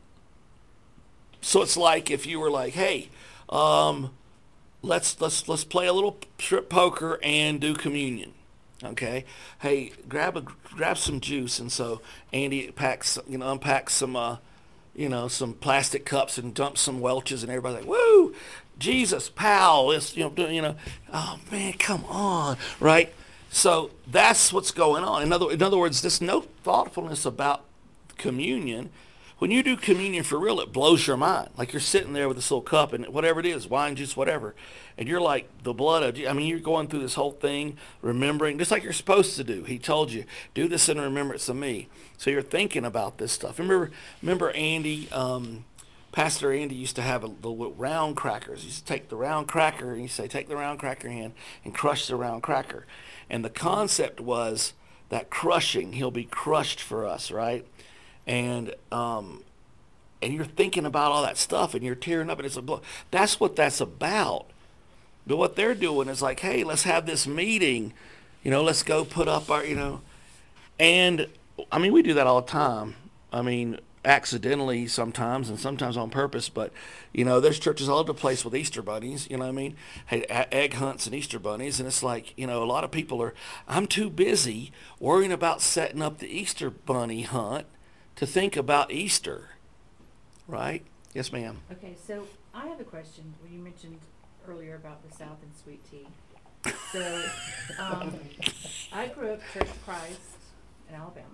So it's like if you were like, hey, um, let's let's let's play a little strip poker and do communion. Okay, hey, grab a grab some juice, and so Andy packs, you know, unpacks some, uh, you know, some plastic cups and dumps some Welch's, and everybody's like, "Woo, Jesus, pal!" It's, you know, you know, oh man, come on, right? So that's what's going on. In other in other words, there's no thoughtfulness about communion. When you do communion for real, it blows your mind. Like you're sitting there with this little cup and whatever it is, wine, juice, whatever, and you're like the blood of, I mean, you're going through this whole thing, remembering, just like you're supposed to do. He told you, do this in remembrance of me. So you're thinking about this stuff. Remember, remember Andy, um, Pastor Andy used to have a, the round crackers. He used to take the round cracker and you say, take the round cracker hand and crush the round cracker. And the concept was that crushing, he'll be crushed for us, right? And um, and you're thinking about all that stuff, and you're tearing up, and it's a blow. That's what that's about. But what they're doing is like, hey, let's have this meeting. You know, let's go put up our, you know, and I mean, we do that all the time. I mean, accidentally sometimes, and sometimes on purpose. But you know, there's churches all over the place with Easter bunnies. You know what I mean? Hey, egg hunts and Easter bunnies, and it's like, you know, a lot of people are. I'm too busy worrying about setting up the Easter bunny hunt to think about Easter, right? Yes, ma'am. Okay, so I have a question. When you mentioned earlier about the South and sweet tea. So um, I grew up Church of Christ in Alabama,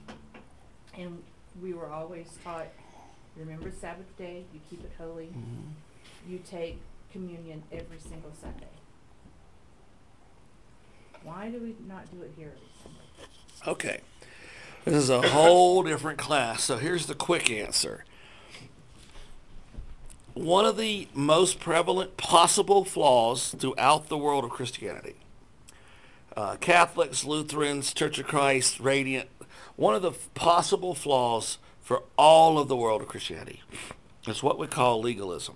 and we were always taught, remember Sabbath day, you keep it holy, mm-hmm. you take communion every single Sunday. Why do we not do it here every Sunday? Okay. This is a whole different class. So here's the quick answer. One of the most prevalent possible flaws throughout the world of Christianity, uh, Catholics, Lutherans, Church of Christ, Radiant, one of the possible flaws for all of the world of Christianity is what we call legalism.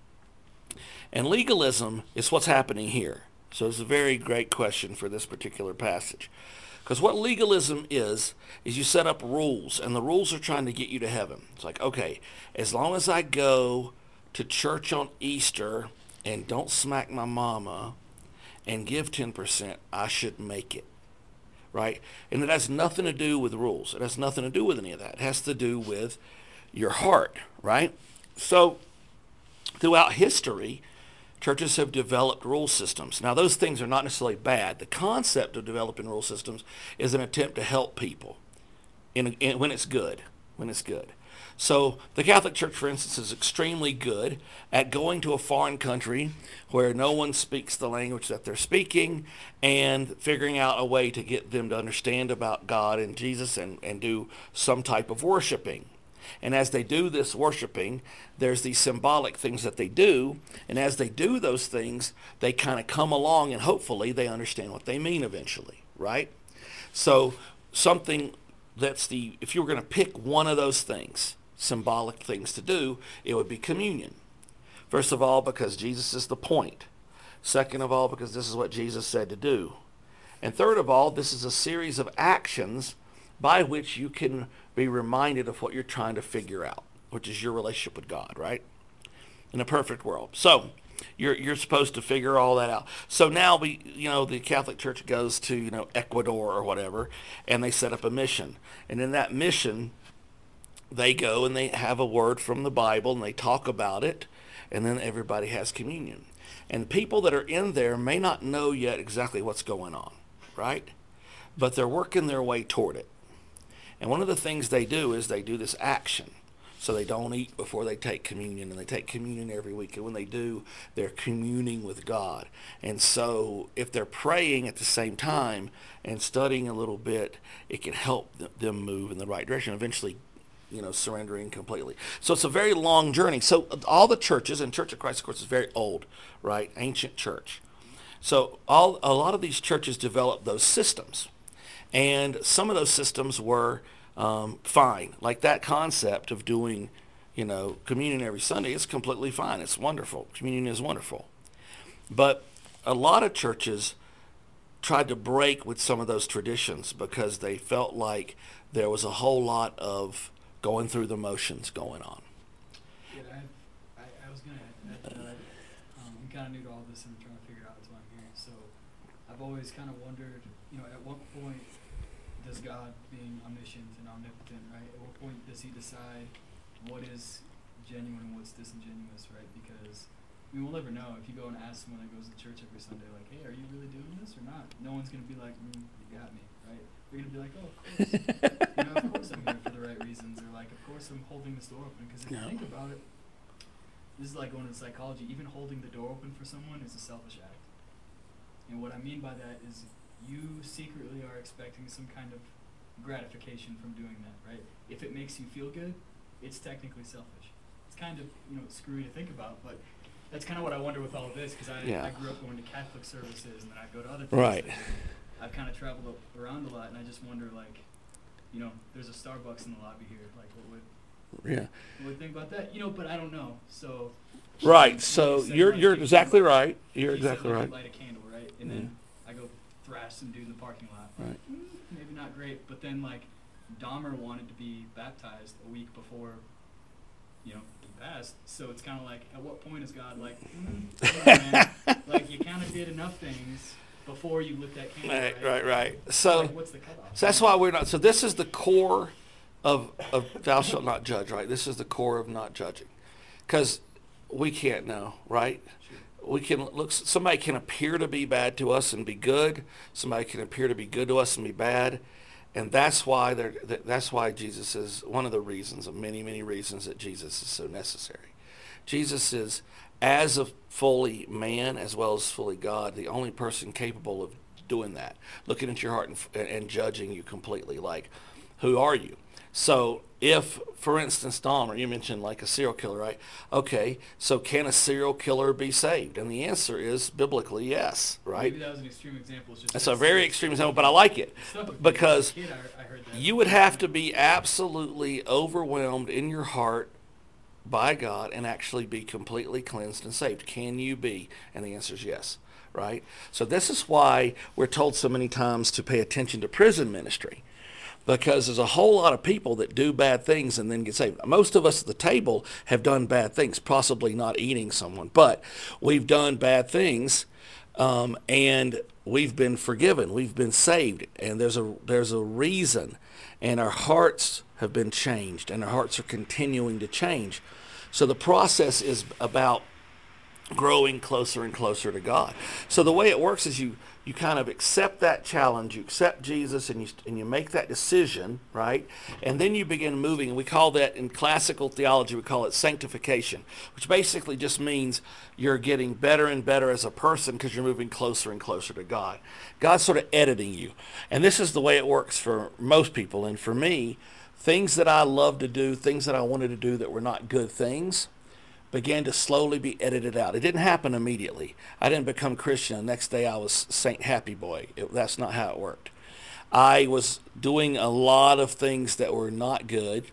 And legalism is what's happening here. So it's a very great question for this particular passage. Because what legalism is, is you set up rules, and the rules are trying to get you to heaven. It's like, okay, as long as I go to church on Easter and don't smack my mama and give ten percent, I should make it, right? And it has nothing to do with rules. It has nothing to do with any of that. It has to do with your heart, right? So throughout history, churches have developed rule systems. Now, those things are not necessarily bad. The concept of developing rule systems is an attempt to help people in, in, when it's good, when it's good. So the Catholic Church, for instance, is extremely good at going to a foreign country where no one speaks the language that they're speaking and figuring out a way to get them to understand about God and Jesus and, and do some type of worshiping. And as they do this worshiping, there's these symbolic things that they do. And as they do those things, they kind of come along and hopefully they understand what they mean eventually, right? So something that's the, if you were going to pick one of those things, symbolic things to do, it would be communion. First of all, because Jesus is the point. Second of all, because this is what Jesus said to do. And third of all, this is a series of actions by which you can be reminded of what you're trying to figure out, which is your relationship with God, right? In a perfect world. So you're you're supposed to figure all that out. So now we, you know, the Catholic Church goes to, you know, Ecuador or whatever, and they set up a mission. And in that mission, they go and they have a word from the Bible and they talk about it, and then everybody has communion. And people that are in there may not know yet exactly what's going on, right? But they're working their way toward it. And one of the things they do is they do this action. So they don't eat before they take communion, and they take communion every week. And when they do, they're communing with God. And so if they're praying at the same time and studying a little bit, it can help them move in the right direction, eventually, you know, surrendering completely. So it's a very long journey. So all the churches, and Church of Christ, of course, is very old, right? Ancient church. So all a lot of these churches developed those systems. And some of those systems were Um, fine. Like that concept of doing, you know, communion every Sunday is completely fine. It's wonderful. Communion is wonderful. But a lot of churches tried to break with some of those traditions because they felt like there was a whole lot of going through the motions going on. Yeah, I, I, I was going to add to that. Um, I'm kind of new to all this and I'm trying to figure it out. That's why I'm here. So I've always kind of wondered, you know, at what point does God, being omniscient and omnipotent, right, at what point does he decide what is genuine and what's disingenuous, right? Because I mean, we'll never know. If you go and ask someone that goes to church every Sunday, like, hey, are you really doing this or not? No one's going to be like, mm, you got me, right? They're going to be like, oh, of course. you know, of course I'm here for the right reasons. Or like, of course I'm holding this door open. Because if Yeah. you think about it, this is like going into psychology. Even holding the door open for someone is a selfish act. And what I mean by that is you secretly are expecting some kind of gratification from doing that, right? If it makes you feel good, it's technically selfish. It's kind of, you know, screwy to think about, but that's kind of what I wonder with all of this, because I, Yeah. I grew up going to Catholic services, and then I'd go to other Right. places. I've kind of traveled up around a lot, and I just wonder, like, you know, there's a Starbucks in the lobby here. Like, what would, Yeah. what would you think about that? You know, but I don't know. So. Right. like So you said, you're like, you're you- exactly right. You're you said, exactly like, right. you light a candle, right? And then I go thrash some dude in the parking lot. Right. Mm, maybe not great, but then like Dahmer wanted to be baptized a week before, you know, he passed. So it's kind of like, at what point is God like, mm, come on, man. Like you kind of did enough things before you lit that candle, Right. right? Right. Right. So. like, what's the cutoff? So that's why we're not. So this is the core of of thou shalt not judge, right? This is the core of not judging, because we can't know, right? Sure. We can look. Somebody can appear to be bad to us and be good. Somebody can appear to be good to us and be bad, and that's why they're. That's why Jesus is one of the reasons of many, many reasons that Jesus is so necessary. Jesus is, as a fully man as well as fully God, the only person capable of doing that, looking at your heart and, and judging you completely. Like, who are you? So if, for instance, Dahmer, you mentioned like a serial killer, right? Okay, so can a serial killer be saved? And the answer is biblically yes, right? Maybe that was an extreme example. It's just That's a very extreme example, but I like it stuff with me. because As a kid, I, I heard that. you would have to be absolutely overwhelmed in your heart by God and actually be completely cleansed and saved. Can you be? And the answer is yes, right? So this is why we're told so many times to pay attention to prison ministry, because there's a whole lot of people that do bad things and then get saved. Most of us at the table have done bad things, possibly not eating someone, but we've done bad things um, and we've been forgiven. We've been saved, and there's a there's a reason, and our hearts have been changed, and our hearts are continuing to change. So the process is about growing closer and closer to God. So the way it works is you you kind of accept that challenge, you accept Jesus, and you and you make that decision, right? And then you begin moving, and we call that, in classical theology, we call it sanctification, which basically just means you're getting better and better as a person because you're moving closer and closer to God. God's sort of editing you. And this is the way it works for most people. And for me, things that I love to do, things that I wanted to do that were not good things, began to slowly be edited out. It didn't happen immediately. I didn't become Christian. The next day I was Saint Happy Boy. It, that's not how it worked. I was doing a lot of things that were not good.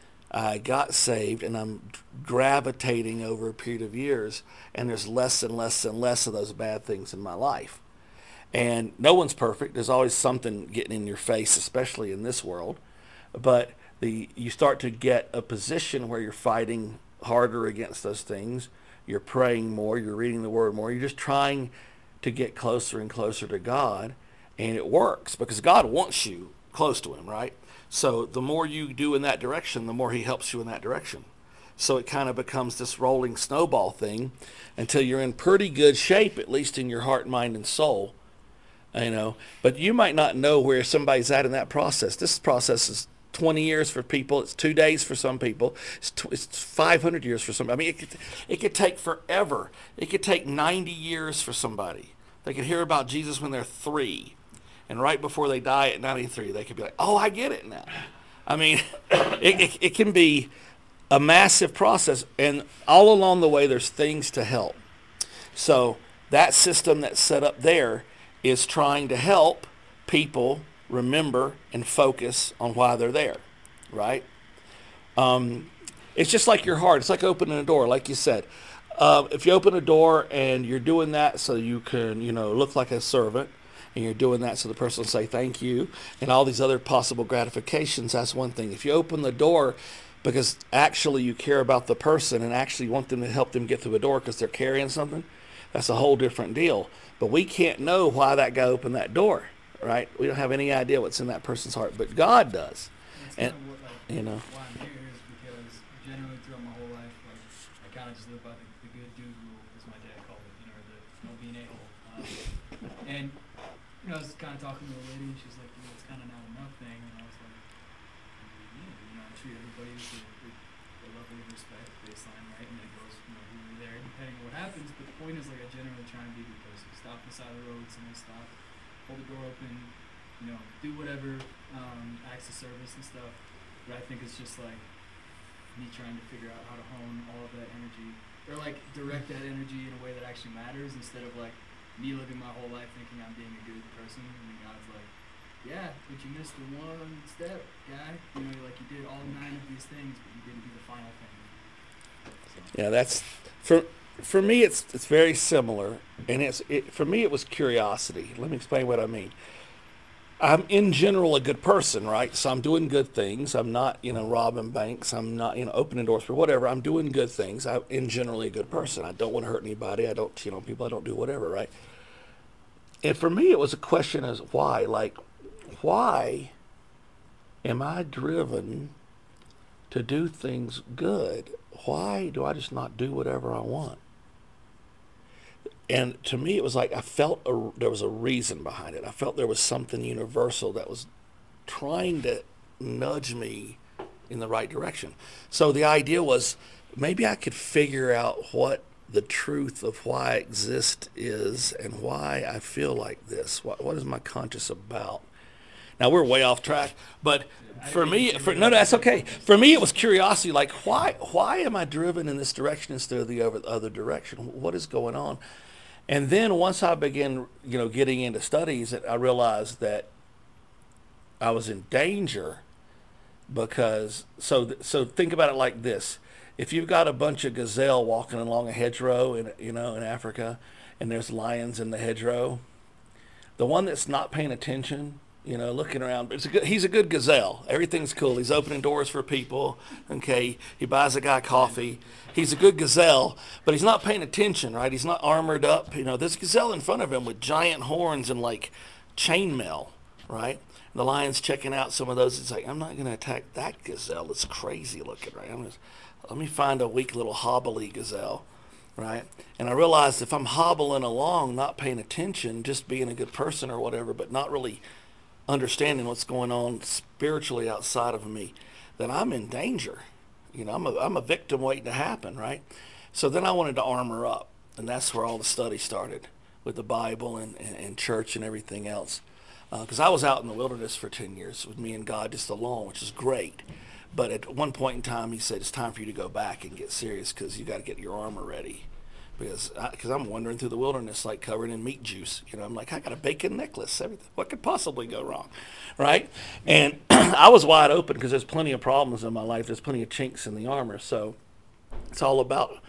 I got saved, and I'm gravitating over a period of years, and there's less and less and less of those bad things in my life. And no one's perfect. There's always something getting in your face, especially in this world. But the you start to get a position where you're fighting harder against those things. You're praying more, you're reading the word more, you're just trying to get closer and closer to God, and it works because God wants you close to him, right? So the more you do in that direction, the more he helps you in that direction. So it kind of becomes this rolling snowball thing until you're in pretty good shape, at least in your heart, mind, and soul, you know. But you might not know where somebody's at in that process. This process is twenty years for people. It's two days for some people. It's, tw- it's five hundred years for some. I mean, it could, it could take forever. It could take ninety years for somebody. They could hear about Jesus when they're three. And right before they die at ninety-three, they could be like, oh, I get it now. I mean, it, it, it can be a massive process. And all along the way, there's things to help. So that system that's set up there is trying to help people remember and focus on why they're there, right? Um, it's just like your heart. It's like opening a door, like you said. Uh, if you open a door and you're doing that so you can, you know, look like a servant, and you're doing that so the person will say thank you, and all these other possible gratifications, that's one thing. If you open the door because actually you care about the person and actually want them to help them get through the door because they're carrying something, that's a whole different deal. But we can't know why that guy opened that door, right? We don't have any idea what's in that person's heart, but God does. That's And, kind of what, like, you know. why I'm here is because generally throughout my whole life, like, I kind of just live by the, the good dude rule, as my dad called it, you know, or the don't be an a-hole. Um, and, you know, I was kind of talking to a lady, and she's like, you know, it's kind of not enough thing, and I was like, yeah, you know, I treat everybody with a, with a level of respect baseline, right? And then it goes, you know, who you're there, depending on what happens. But the point is, like, I generally try and be a good person. Stop on the side of the road, someone stop, hold the door open, you know, do whatever, um, acts of service and stuff. But I think it's just like me trying to figure out how to hone all of that energy, or like direct that energy in a way that actually matters, instead of like me living my whole life thinking I'm being a good person, and then God's like, yeah, but you missed the one step, guy. You know, like you did all nine of these things, but you didn't do the final thing. So. Yeah, that's for for me. It's it's very similar, and it's it, for me it was curiosity. Let me explain what I mean. I'm in general a good person, right? So I'm doing good things. I'm not, you know, robbing banks. I'm not, you know, opening doors for whatever. I'm doing good things. I'm in generally a good person. I don't want to hurt anybody. I don't, you know, people. I don't do whatever, right? And for me, it was a question as why, like, why am I driven to do things good? Why do I just not do whatever I want? And to me, it was like I felt a, there was a reason behind it. I felt there was something universal that was trying to nudge me in the right direction. So the idea was maybe I could figure out what the truth of why I exist is and why I feel like this. What, what is my conscience about? Now we're way off track, but for me, for, no, no, that's okay. For me, it was curiosity. Like, why, why am I driven in this direction instead of the other, other direction? What is going on? And then once I began, you know, getting into studies, I realized that I was in danger because, so, so think about it like this. If you've got a bunch of gazelle walking along a hedgerow in, you know, in Africa, and there's lions in the hedgerow, the one that's not paying attention, you know, looking around, it's a good, he's a good gazelle. Everything's cool. He's opening doors for people. Okay. He buys a guy coffee. He's a good gazelle, but he's not paying attention, right? He's not armored up. You know, there's a gazelle in front of him with giant horns and like chainmail, right? The lion's checking out some of those. It's like, I'm not going to attack that gazelle. It's crazy looking, right? I'm just, let me find a weak little hobbly gazelle, right? And I realized if I'm hobbling along, not paying attention, just being a good person or whatever, but not really understanding what's going on spiritually outside of me, then I'm in danger. You know, I'm a, I'm a victim waiting to happen, right? So then I wanted to armor up, and that's where all the study started with the Bible and, and, and church and everything else. Because uh, I was out in the wilderness for ten years with me and God just alone, which is great. But at one point in time, he said, it's time for you to go back and get serious because you got to get your armor ready. Because because I'm wandering through the wilderness like covered in meat juice. You know, I'm like, I got a bacon necklace. Everything. What could possibly go wrong, right? And I was wide open because there's plenty of problems in my life. There's plenty of chinks in the armor. So it's all about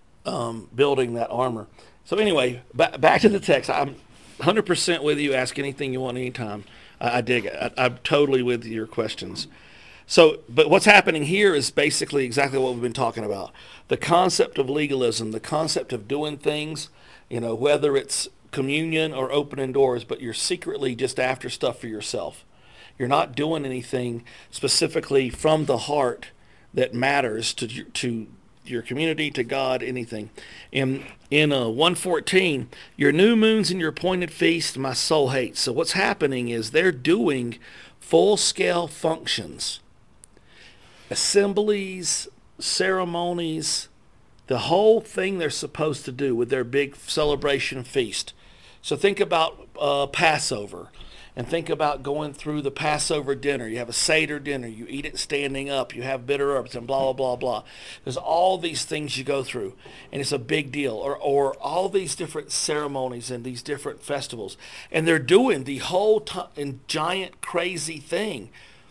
um, building that armor. So anyway, ba- back to the text. I'm one hundred percent with you. Ask anything you want anytime. I, I dig it. I, I'm totally with your questions. So, but what's happening here is basically exactly what we've been talking about. The concept of legalism, the concept of doing things, you know, whether it's communion or opening doors, but you're secretly just after stuff for yourself. You're not doing anything specifically from the heart that matters to to your community, to God, anything. In in uh, one fourteen, your new moons and your appointed feasts, my soul hates. So what's happening is they're doing full-scale functions assemblies, ceremonies, the whole thing they're supposed to do with their big celebration feast. So think about uh, Passover, and think about going through the Passover dinner. You have a Seder dinner. You eat it standing up. You have bitter herbs and blah, blah, blah, blah. There's all these things you go through, and it's a big deal. Or, or all these different ceremonies and these different festivals. And they're doing the whole t- giant crazy thing,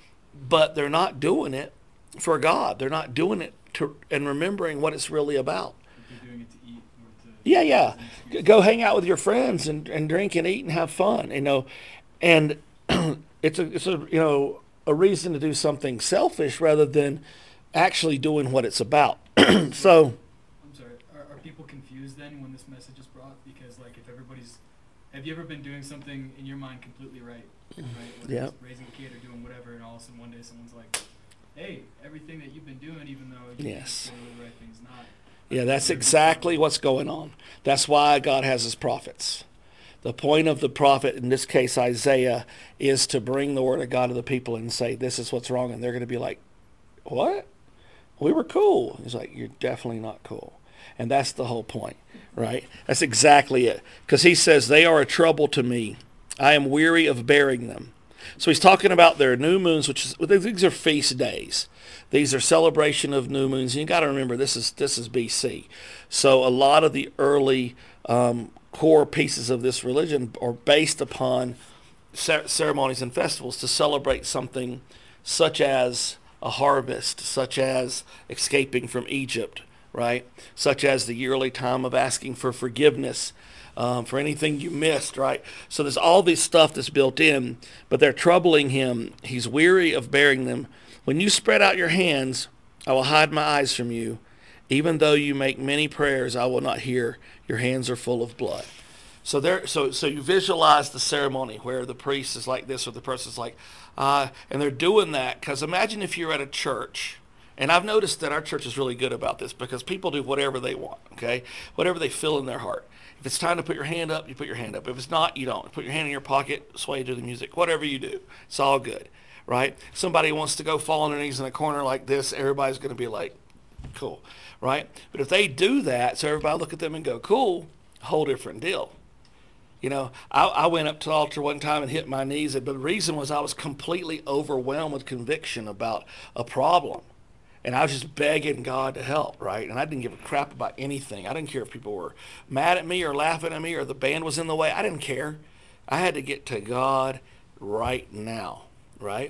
but they're not doing it for God. They're not doing it to and remembering what it's really about. They're doing it to eat or to Yeah, yeah. Go hang out with your friends and, and drink and eat and have fun. You know, and it's a it's a you know a reason to do something selfish rather than actually doing what it's about. So I'm sorry. Are, are people confused then when this message is brought? Because like if everybody's, have you ever been doing something in your mind completely right, right? Whether Yeah. it's raising a kid or doing whatever, and all of a sudden one day someone's like, "Hey, everything that you've been doing, even though you Yes. think it's the right thing's not." yeah, that's exactly what's going on. That's why God has his prophets. The point of the prophet, in this case Isaiah, is to bring the word of God to the people and say, this is what's wrong. And they're going to be like, what? We were cool. He's like, you're definitely not cool. And that's the whole point, right? That's exactly it. Because he says, they are a trouble to me. I am weary of bearing them. So he's talking about their new moons, which is, these are feast days. These are celebration of new moons. And you got to remember, this is this is B C. So a lot of the early um, core pieces of this religion are based upon ceremonies and festivals to celebrate something such as a harvest, such as escaping from Egypt, right? Such as the yearly time of asking for forgiveness um, for anything you missed, right? So there's all this stuff that's built in, but they're troubling him. He's weary of bearing them. When you spread out your hands, I will hide my eyes from you. Even though you make many prayers, I will not hear. Your hands are full of blood. So there, so so you visualize the ceremony where the priest is like this, or the person's like, uh, and they're doing that because imagine if you're at a church, and I've noticed that our church is really good about this because people do whatever they want, okay, whatever they feel in their heart. If it's time to put your hand up, you put your hand up. If it's not, you don't. Put your hand in your pocket, sway to the music, whatever you do, it's all good, right? Somebody wants to go fall on their knees in a corner like this, everybody's going to be like, cool, right? But if they do that, so everybody look at them and go, cool, whole different deal. You know, I, I went up to the altar one time and hit my knees, but the reason was I was completely overwhelmed with conviction about a problem. And I was just begging God to help, right? And I didn't give a crap about anything. I didn't care if people were mad at me or laughing at me or the band was in the way. I didn't care. I had to get to God right now, right?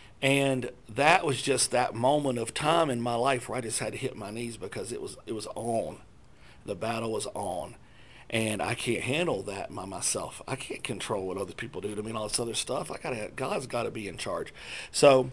And that was just that moment of time in my life where I just had to hit my knees because it was it was on. The battle was on. And I can't handle that by myself. I can't control what other people do to me and all this other stuff. I gotta, God's got to be in charge. So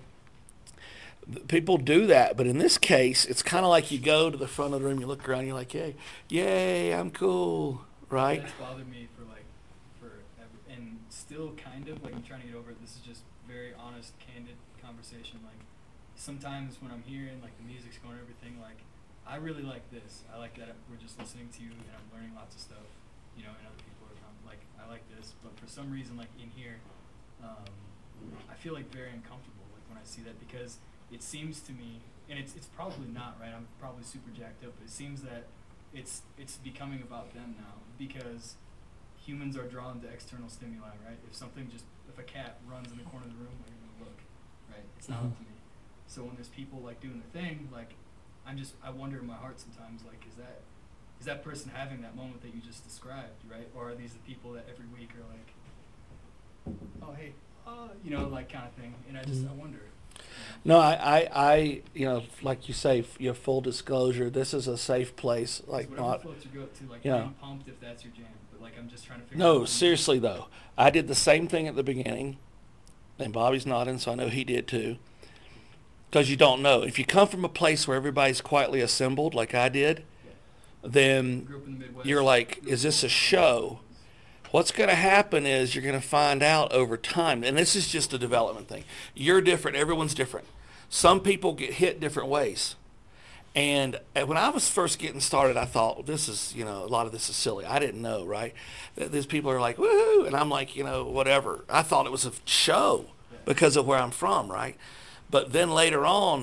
people do that, but in this case, it's kind of like you go to the front of the room, you look around, you're like, yay, yay, I'm cool, right? That's bothered me for like, for ever, and still kind of like I'm trying to get over it. This is just very honest, candid conversation. Like sometimes when I'm hearing like the music's going and everything, like I really like this. I like that we're just listening to you and I'm learning lots of stuff, you know, and other people are um, like, I like this. But for some reason, like in here, um, I feel like very uncomfortable like when I see that because it seems to me, and it's it's probably not, right? I'm probably super jacked up, but it seems that it's it's becoming about them now because humans are drawn to external stimuli, right? If something just, if a cat runs in the corner of the room, we're gonna look, right? It's not up to me. So when there's people like doing the thing, like I'm just, I wonder in my heart sometimes, like, is that, is that person having that moment that you just described, right? Or are these the people that every week are like, oh, hey, uh, you know, like kind of thing. And I just, I wonder. You No, know? I, I, I, you know, like you say, your full disclosure, this is a safe place. Like Whatever not, floats your goat to, like, you know. I'm pumped if that's your jam. But like, I'm just trying to figure out. No, what seriously though, I did the same thing at the beginning, and Bobby's nodding, so I know he did too. Because you don't know. If you come from a place where everybody's quietly assembled, like I did, then Grew up in the Midwest. you're like, is this a show? What's going to happen is you're going to find out over time, and this is just a development thing. You're different. Everyone's different. Some people get hit different ways. And when I was first getting started, I thought, well, this is, you know, a lot of this is silly. I didn't know, right? These people are like, woohoo, and I'm like, you know, whatever. I thought it was a show because of where I'm from, right? But then later on,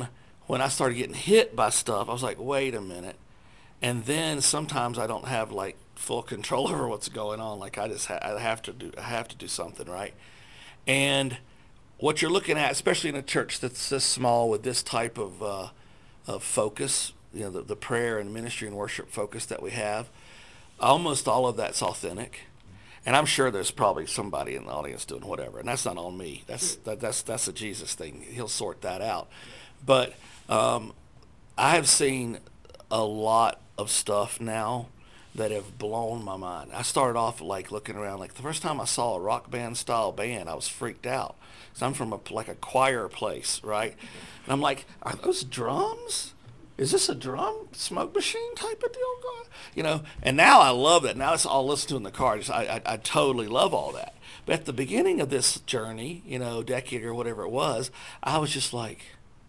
when I started getting hit by stuff, I was like, wait a minute. And then sometimes I don't have like full control over what's going on. Like I just ha- I have to do I have to do something, right? And what you're looking at, especially in a church that's this small with this type of uh, of focus, you know, the, the prayer and ministry and worship focus that we have, almost all of that's authentic. And I'm sure there's probably somebody in the audience doing whatever, and that's not on me. That's that, that's that's a Jesus thing. He'll sort that out. But um, I have seen a lot of stuff now that have blown my mind. I started off like looking around. Like the first time I saw a rock band style band, I was freaked out. So I'm from a, like a choir place, right? And I'm like, are those drums? Is this a drum smoke machine type of deal going? You know, and now I love that. Now it's all listened to in the car. Just, I, I, I totally love all that. But at the beginning of this journey, you know, decade or whatever it was, I was just like,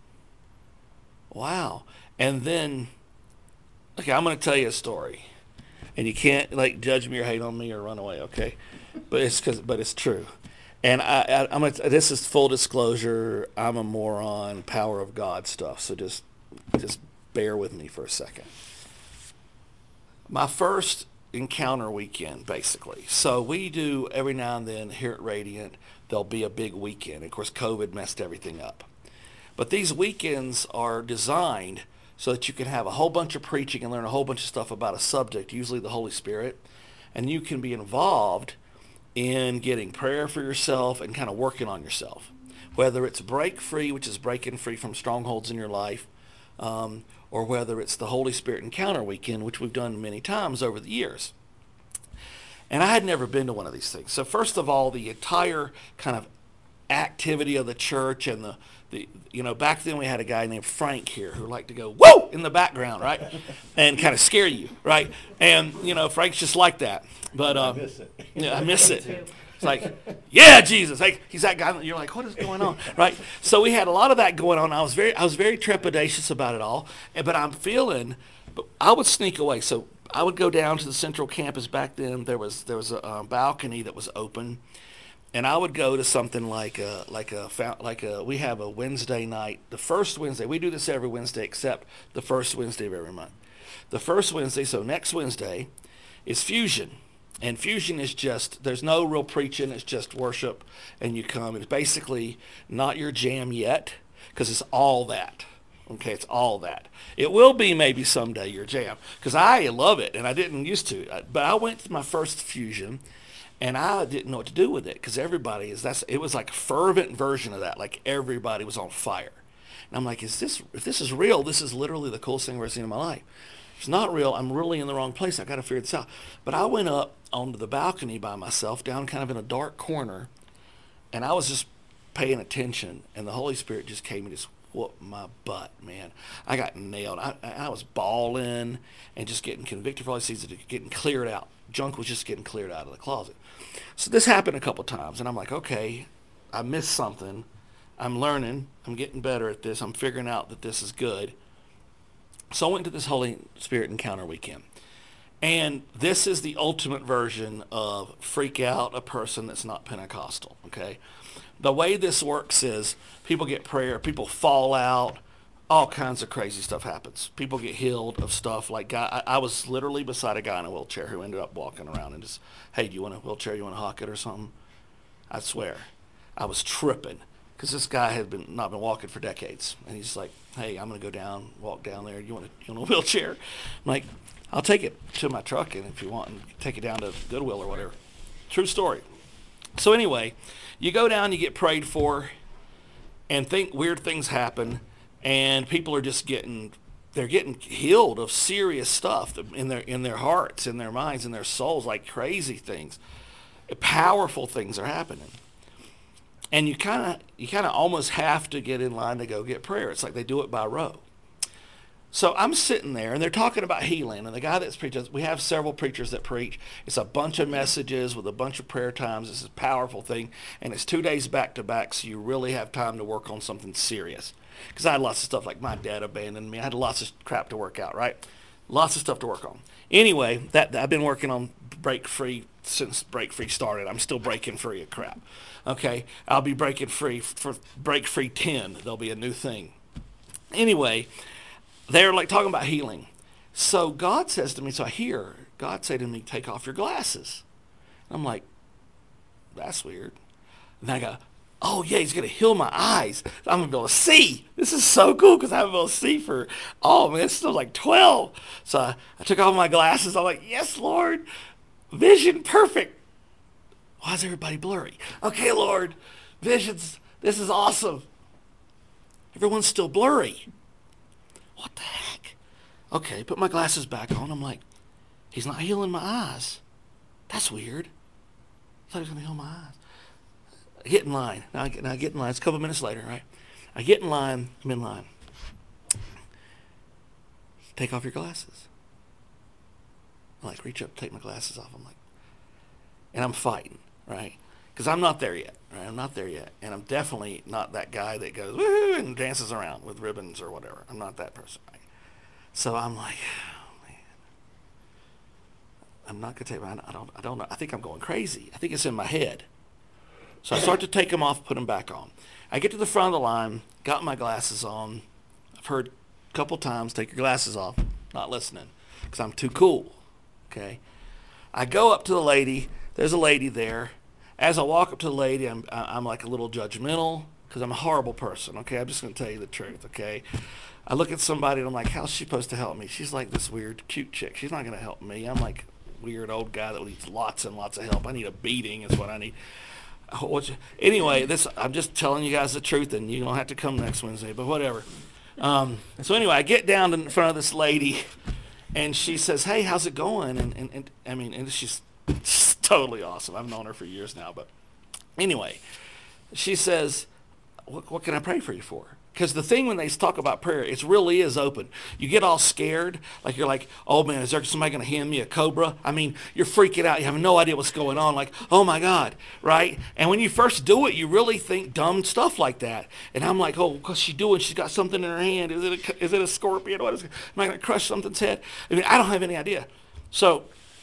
wow. And then, okay, I'm going to tell you a story. And you can't like judge me or hate on me or run away, okay? But it's cause, but it's true. And I, I, I'm gonna, this is full disclosure. I'm a moron, power of God stuff. So just, just bear with me for a second. My first encounter weekend, basically. So we do every now and then here at Radiant. There'll be a big weekend. Of course, COVID messed everything up. But these weekends are designed so that you can have a whole bunch of preaching and learn a whole bunch of stuff about a subject, usually the Holy Spirit, and you can be involved in getting prayer for yourself and kind of working on yourself. Whether it's break free, which is breaking free from strongholds in your life, um, or whether it's the Holy Spirit Encounter Weekend, which we've done many times over the years. And I had never been to one of these things. So first of all, the entire kind of activity of the church and the The, you know, back then we had a guy named Frank here who liked to go, whoa, in the background, right? And kind of scare you, right? And, you know, Frank's just like that. But, uh, I miss it. Yeah, I miss it. It's like, yeah, Jesus. Like, he's that guy. You're like, what is going on, right? So we had a lot of that going on. I was very, I was very trepidatious about it all. But I'm feeling, but I would sneak away. So I would go down to the central campus. Back then there was, there was a um, balcony that was open. And I would go to something like a, like a, like a, we have a Wednesday night, the first Wednesday. We do this every Wednesday except the first Wednesday of every month. The first Wednesday, so next Wednesday, is Fusion. And Fusion is just, there's no real preaching, it's just worship, and you come. It's basically not your jam yet, because it's all that. Okay, it's all that. It will be maybe someday your jam, because I love it, and I didn't used to. But I went to my first Fusion, and I didn't know what to do with it because everybody is, that's, it was like a fervent version of that. Like everybody was on fire. And I'm like, is this, if this is real, this is literally the coolest thing I've ever seen in my life. If it's not real, I'm really in the wrong place. I got to figure this out. But I went up onto the balcony by myself, down kind of in a dark corner, and I was just paying attention. And the Holy Spirit just came and just whooped my butt, man. I got nailed. I, I was bawling and just getting convicted for all these things, getting cleared out. Junk was just getting cleared out of the closet. So this happened a couple times, and I'm like, okay, I missed something. I'm learning. I'm getting better at this. I'm figuring out that this is good. So I went to this Holy Spirit Encounter Weekend. And this is the ultimate version of freak out a person that's not Pentecostal, okay? The way this works is people get prayer, people fall out, all kinds of crazy stuff happens. People get healed of stuff like guy. I, I was literally beside a guy in a wheelchair who ended up walking around and just, hey, do you want a wheelchair? You want to hawk it or something? I swear, I was tripping because this guy had been not been walking for decades, and he's like, hey, I'm gonna go down, walk down there. You want a, you want a wheelchair? I'm like, I'll take it to my truck, and if you want, and take it down to Goodwill or whatever. True story. So anyway, you go down, you get prayed for, and think weird things happen. And people are just getting, they're getting healed of serious stuff in their in their hearts, in their minds, in their souls, like crazy things. Powerful things are happening. And you kind of you kind of almost have to get in line to go get prayer. It's like they do it by row. So I'm sitting there, and they're talking about healing. And the guy that's preaching, we have several preachers that preach. It's a bunch of messages with a bunch of prayer times. It's a powerful thing. And it's two days back to back, so you really have time to work on something serious. Because I had lots of stuff like my dad abandoned me. I had lots of crap to work out, right? Lots of stuff to work on. Anyway, that I've been working on Break Free since Break Free started. I'm still breaking free of crap. Okay, I'll be breaking free for Break Free ten. There'll be a new thing. Anyway, they're like talking about healing. So God says to me, so I hear God say to me, take off your glasses. I'm like, that's weird. And I go, oh yeah, he's going to heal my eyes. I'm going to be able to see. This is so cool because I haven't been able to see for, oh man, it's still like twelve. So I, I took off my glasses. I'm like, yes, Lord, vision perfect. Why is everybody blurry? Okay, Lord, visions, this is awesome. Everyone's still blurry. What the heck? Okay, put my glasses back on. I'm like, he's not healing my eyes. That's weird. I thought he was going to heal my eyes. I get in line. Now I get, now I get in line. It's a couple minutes later, right? I get in line. I'm in line. Take off your glasses. I like reach up, take my glasses off. I'm like, and I'm fighting, right? Because I'm not there yet, right? I'm not there yet. And I'm definitely not that guy that goes, woohoo, and dances around with ribbons or whatever. I'm not that person, right? So I'm like, oh, man. I'm not going to take my, I don't, I don't know. I think I'm going crazy. I think it's in my head. So I start to take them off, put them back on. I get to the front of the line, got my glasses on. I've heard a couple times, take your glasses off. Not listening because I'm too cool, okay? I go up to the lady. There's a lady there. As I walk up to the lady, I'm, I'm like a little judgmental because I'm a horrible person, okay? I'm just going to tell you the truth, okay? I look at somebody and I'm like, how's she supposed to help me? She's like this weird, cute chick. She's not going to help me. I'm like a weird old guy that needs lots and lots of help. I need a beating is what I need. Anyway, this I'm just telling you guys the truth, and you don't have to come next Wednesday, but whatever. Um, so anyway, I get down in front of this lady, and she says, hey, how's it going? And, and, and I mean, and she's, she's totally awesome. I've known her for years now, but anyway, she says, what, what can I pray for you for? Because the thing when they talk about prayer, it really is open. You get all scared, like you're like, oh man, is there somebody going to hand me a cobra? I mean, you're freaking out. You have no idea what's going on. Like, oh my God, right? And when you first do it, you really think dumb stuff like that. And I'm like, oh, what's she doing? She's got something in her hand. Is it a, is it a scorpion? What is it? Am I going to crush something's head? I mean, I don't have any idea. So,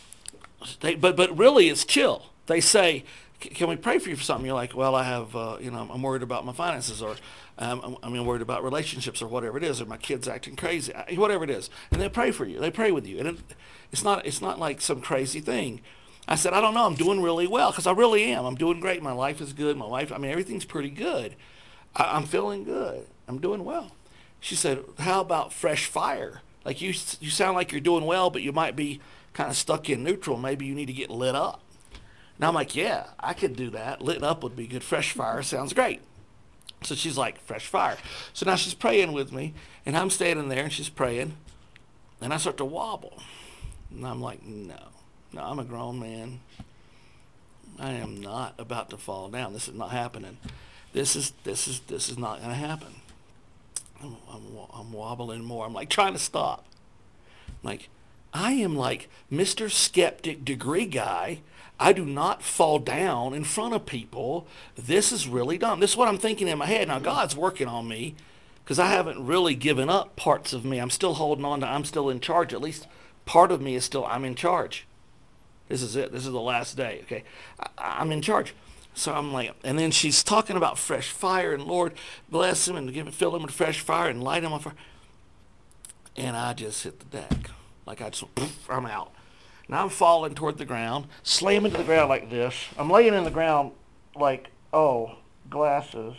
they, but but really, it's chill. They say, can we pray for you for something? You're like, well, I have, uh, you know, I'm worried about my finances, or um, I'm, I'm worried about relationships, or whatever it is, or my kid's acting crazy, whatever it is. And they pray for you. They pray with you. And it, it's not, it's not like some crazy thing. I said, I don't know. I'm doing really well because I really am. I'm doing great. My life is good. My wife, I mean, everything's pretty good. I, I'm feeling good. I'm doing well. She said, how about fresh fire? Like you, you sound like you're doing well, but you might be kind of stuck in neutral. Maybe you need to get lit up. And I'm like, yeah, I could do that. Lit up would be good. Fresh fire sounds great. So she's like, fresh fire. So now she's praying with me, and I'm standing there, and she's praying, and I start to wobble. And I'm like, no, no, I'm a grown man. I am not about to fall down. This is not happening. This is this is this is not going to happen. I'm, I'm I'm wobbling more. I'm like trying to stop. Like, I am like Mister Skeptic degree guy. I do not fall down in front of people. This is really dumb. This is what I'm thinking in my head. Now, God's working on me because I haven't really given up parts of me. I'm still holding on to, I'm still in charge. At least part of me is still, I'm in charge. This is it. This is the last day, okay? I, I'm in charge. So I'm like, and then she's talking about fresh fire, and Lord, bless him and give him, fill him with fresh fire and light him on fire. And I just hit the deck. Like I just, poof, I'm out. Now I'm falling toward the ground, slamming to the ground like this. I'm laying in the ground like, oh, glasses.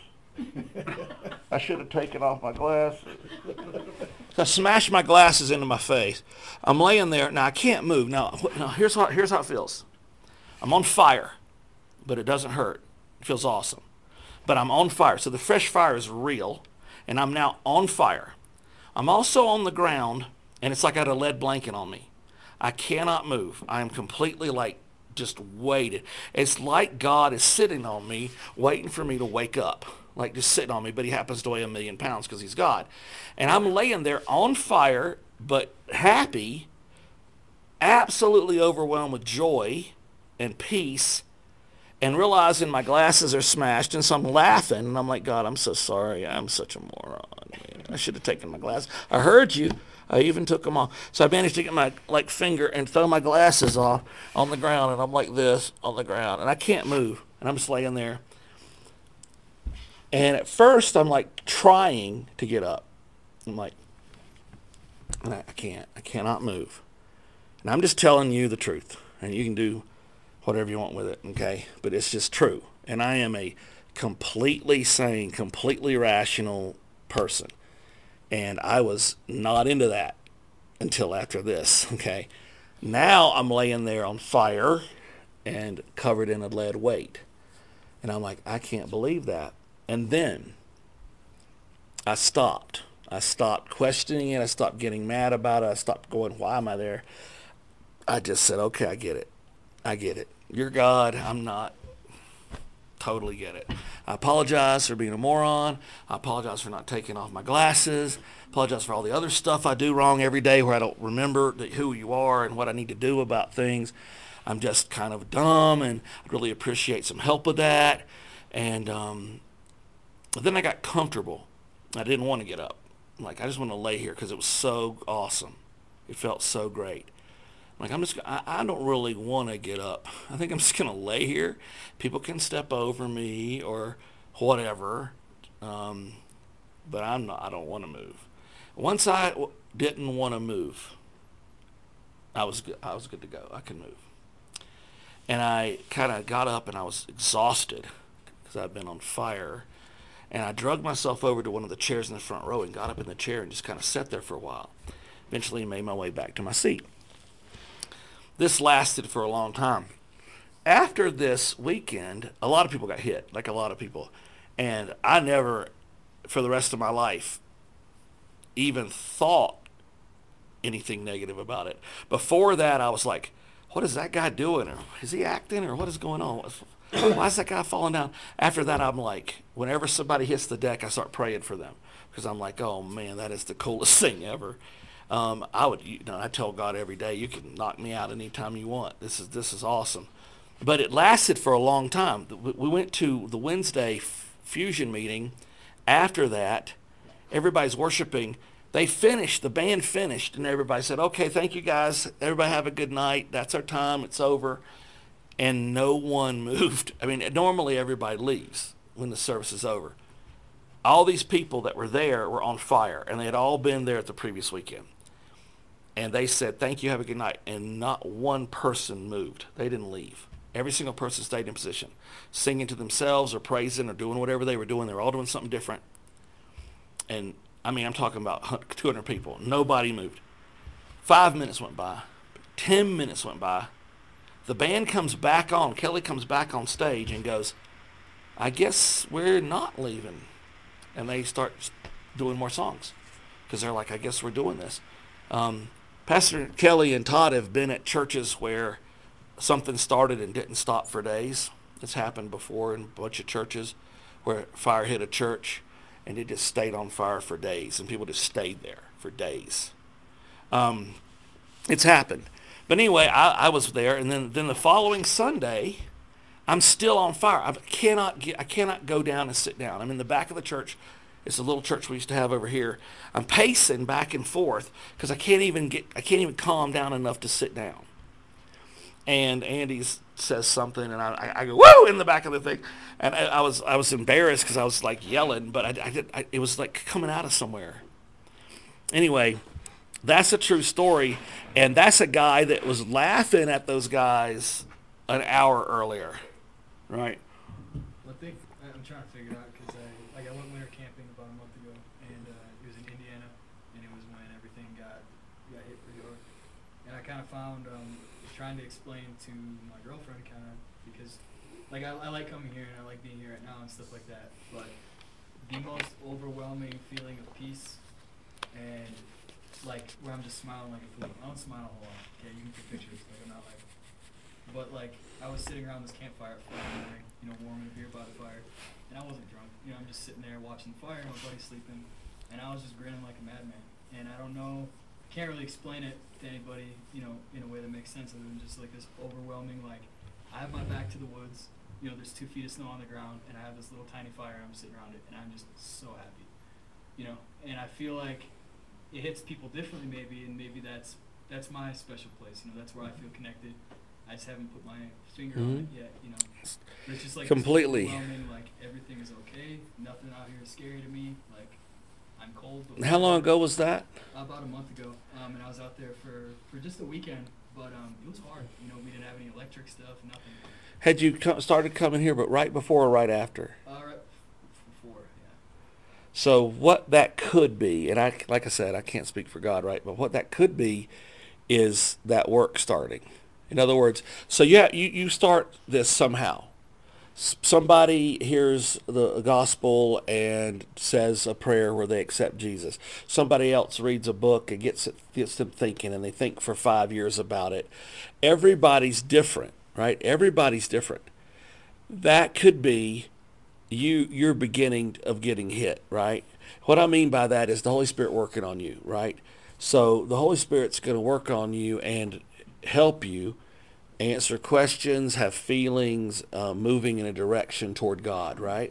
I should have taken off my glasses. So I smashed my glasses into my face. I'm laying there. Now I can't move. Now, now here's, how, here's how it feels. I'm on fire, but it doesn't hurt. It feels awesome. But I'm on fire. So the fresh fire is real, and I'm now on fire. I'm also on the ground, and it's like I had a lead blanket on me. I cannot move. I am completely like just weighted. It's like God is sitting on me, waiting for me to wake up. Like just sitting on me, but he happens to weigh a million pounds because he's God. And I'm laying there on fire, but happy, absolutely overwhelmed with joy and peace, and realizing my glasses are smashed, and so I'm laughing, and I'm like, God, I'm so sorry. I'm such a moron. Man. I should have taken my glasses. I heard you. I even took them off. So I managed to get my like finger and throw my glasses off on the ground, and I'm like this on the ground, and I can't move, and I'm just laying there. And at first, I'm like trying to get up, I'm like, I I can't. I cannot move. And I'm just telling you the truth. And you can do whatever you want with it, okay? But it's just true. And I am a completely sane, completely rational person. And I was not into that until after this, okay? Now I'm laying there on fire and covered in a lead weight. And I'm like, I can't believe that. And then I stopped. I stopped questioning it. I stopped getting mad about it. I stopped going, why am I there? I just said, okay, I get it. I get it. You're God. I'm not. Totally get it. I apologize for being a moron. I apologize for not taking off my glasses. I apologize for all the other stuff I do wrong every day where I don't remember who you are and what I need to do about things. I'm just kind of dumb, and I'd really appreciate some help with that. And um, then I got comfortable. I didn't want to get up. Like, I just want to lay here because it was so awesome. It felt so great. Like, I'm just, I, I don't really want to get up. I think I'm just going to lay here. People can step over me or whatever. Um, but I'm not, I don't want to move. Once I w- didn't want to move, I was good, I was good to go. I could move. And I kind of got up and I was exhausted because I'd been on fire. And I drugged myself over to one of the chairs in the front row and got up in the chair and just kind of sat there for a while. Eventually made my way back to my seat. This lasted for a long time. After this weekend, a lot of people got hit, like a lot of people. And I never, for the rest of my life, even thought anything negative about it. Before that, I was like, what is that guy doing? Or is he acting? Or what is going on? Why is that guy falling down? After that, I'm like, whenever somebody hits the deck, I start praying for them. Because I'm like, oh, man, that is the coolest thing ever. Um, I would, you know, I tell God every day, you can knock me out anytime you want. This is this is awesome. But it lasted for a long time. We went to the Wednesday fusion meeting. After that, everybody's worshiping. They finished, the band finished, and everybody said, okay, thank you guys. Everybody have a good night. That's our time. It's over. And no one moved. I mean, normally everybody leaves when the service is over. All these people that were there were on fire, and they had all been there at the previous weekend. And they said, thank you, have a good night. And not one person moved. They didn't leave. Every single person stayed in position, singing to themselves or praising or doing whatever they were doing. They were all doing something different. And, I mean, I'm talking about two hundred people. Nobody moved. Five minutes went by. Ten minutes went by. The band comes back on. Kelly comes back on stage and goes, I guess we're not leaving. And they start doing more songs because they're like, I guess we're doing this. Um, Pastor Kelly and Todd have been at churches where something started and didn't stop for days. It's happened before in a bunch of churches where fire hit a church and it just stayed on fire for days, and people just stayed there for days. Um, it's happened. But anyway, I, I was there, and then, then the following Sunday, I'm still on fire. I cannot get, I cannot go down and sit down. I'm in the back of the church. It's a little church we used to have over here. I'm pacing back and forth because I can't even get, I can't even calm down enough to sit down. And Andy says something, and I, I go woo in the back of the thing, and I, I was, I was embarrassed because I was like yelling, but I, I did, I, it was like coming out of somewhere. Anyway, that's a true story, and that's a guy that was laughing at those guys an hour earlier, right? Well, I think I'm trying to figure it out because I like I went winter camping about a month ago, and uh, it was in Indiana, and it was when everything got got hit pretty hard. And I kind of found um, trying to explain to my girlfriend kind of because like I, I like coming here and I like being here right now and stuff like that, but the most overwhelming feeling of peace and like where I'm just smiling like a fool. I don't smile a whole lot. Okay, you can take pictures. Like I'm not like, but like I was sitting around this campfire at four in the morning, you know, warming a beer by the fire, and I wasn't drunk. You know, I'm just sitting there watching the fire, and my buddy's sleeping, and I was just grinning like a madman. And I don't know, can't really explain it to anybody, you know, in a way that makes sense other than just like this overwhelming like I have my back to the woods. You know, there's two feet of snow on the ground, and I have this little tiny fire. I'm sitting around it, and I'm just so happy. You know, and I feel like it hits people differently maybe, and maybe that's that's my special place. You know, that's where I feel connected. I just haven't put my finger Mm-hmm. on it yet. You know, but it's just like Completely. overwhelming, like everything is okay. Nothing out here is scary to me. Like I'm cold. But How long ago was that? About a month ago, um, and I was out there for, for just a weekend, but um, it was hard. You know, we didn't have any electric stuff, nothing. Had you co- started coming here, but right before or right after? Uh, right before, yeah. So what that could be, and I, like I said, I can't speak for God, right? But what that could be is that work starting. In other words, so yeah, you, you start this somehow. S- Somebody hears the gospel and says a prayer where they accept Jesus. Somebody else reads a book and gets it, gets them thinking, and they think for five years about it. Everybody's different, right? Everybody's different. That could be you your beginning of getting hit, right? What I mean by that is the Holy Spirit working on you, right? So the Holy Spirit's going to work on you and help you answer questions, have feelings, uh, moving in a direction toward God, right?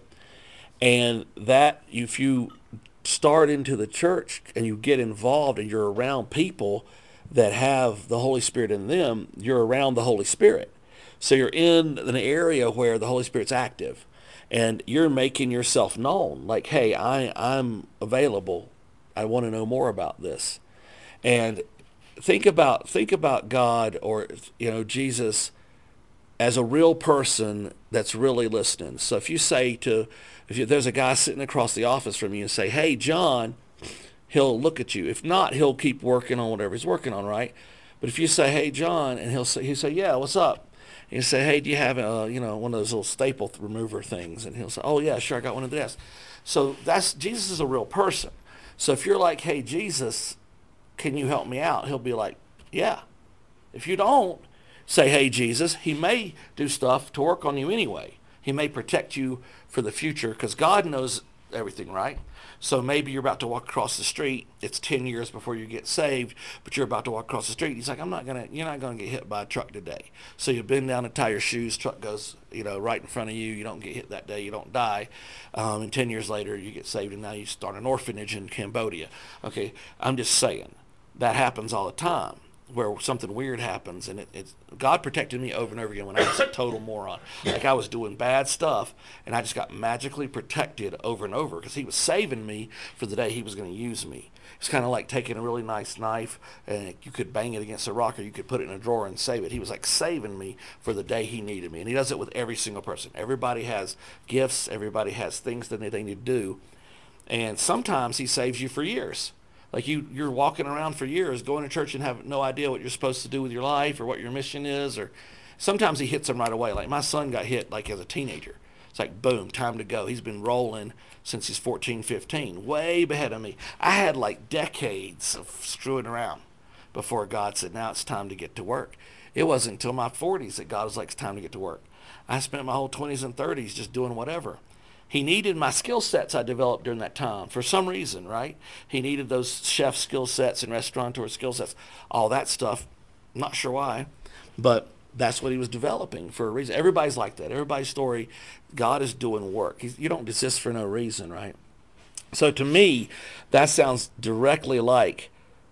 And that if you start into the church and you get involved and you're around people that have the Holy Spirit in them, you're around the Holy Spirit. So you're in an area where the Holy Spirit's active and you're making yourself known. Like, hey, I, I'm available. I want to know more about this. And think about think about God or you know Jesus as a real person that's really listening. So if you say to if you, there's a guy sitting across the office from you and say, "Hey, John," he'll look at you. If not, he'll keep working on whatever he's working on, right? But if you say, "Hey, John," and he'll say, he'll say, "Yeah, what's up?" And you say, "Hey, do you have a you know one of those little staple remover things?" And he'll say, "Oh yeah, sure, I got one of this." So that's Jesus is a real person. So if you're like, "Hey, Jesus, can you help me out?" He'll be like, yeah. If you don't say, hey, Jesus, he may do stuff to work on you anyway. He may protect you for the future because God knows everything, right? So maybe you're about to walk across the street. It's ten years before you get saved, but you're about to walk across the street. He's like, I'm not going to, you're not going to get hit by a truck today. So you bend down to tie your shoes. Truck goes, you know, right in front of you. You don't get hit that day. You don't die. Um, and ten years later, you get saved, and now you start an orphanage in Cambodia. Okay, I'm just saying. That happens all the time where something weird happens and it, it's God protected me over and over again when I was a total moron. Like I was doing bad stuff and I just got magically protected over and over because he was saving me for the day he was going to use me. It's kind of like taking a really nice knife and you could bang it against a rock or you could put it in a drawer and save it. He was like saving me for the day he needed me. And he does it with every single person. Everybody has gifts. Everybody has things that they need to do. And sometimes he saves you for years. Like you, you're walking around for years going to church and have no idea what you're supposed to do with your life or what your mission is. Or sometimes he hits them right away. Like my son got hit like as a teenager. It's like, boom, time to go. He's been rolling since he's fourteen, fifteen, way ahead of me. I had like decades of screwing around before God said, now it's time to get to work. It wasn't until my forties that God was like, it's time to get to work. I spent my whole twenties and thirties just doing whatever. He needed my skill sets I developed during that time for some reason, right? He needed those chef skill sets and restaurateur skill sets, all that stuff. I'm not sure why, but that's what he was developing for a reason. Everybody's like that. Everybody's story, God is doing work. He's, you don't desist for no reason, right? So to me, that sounds directly like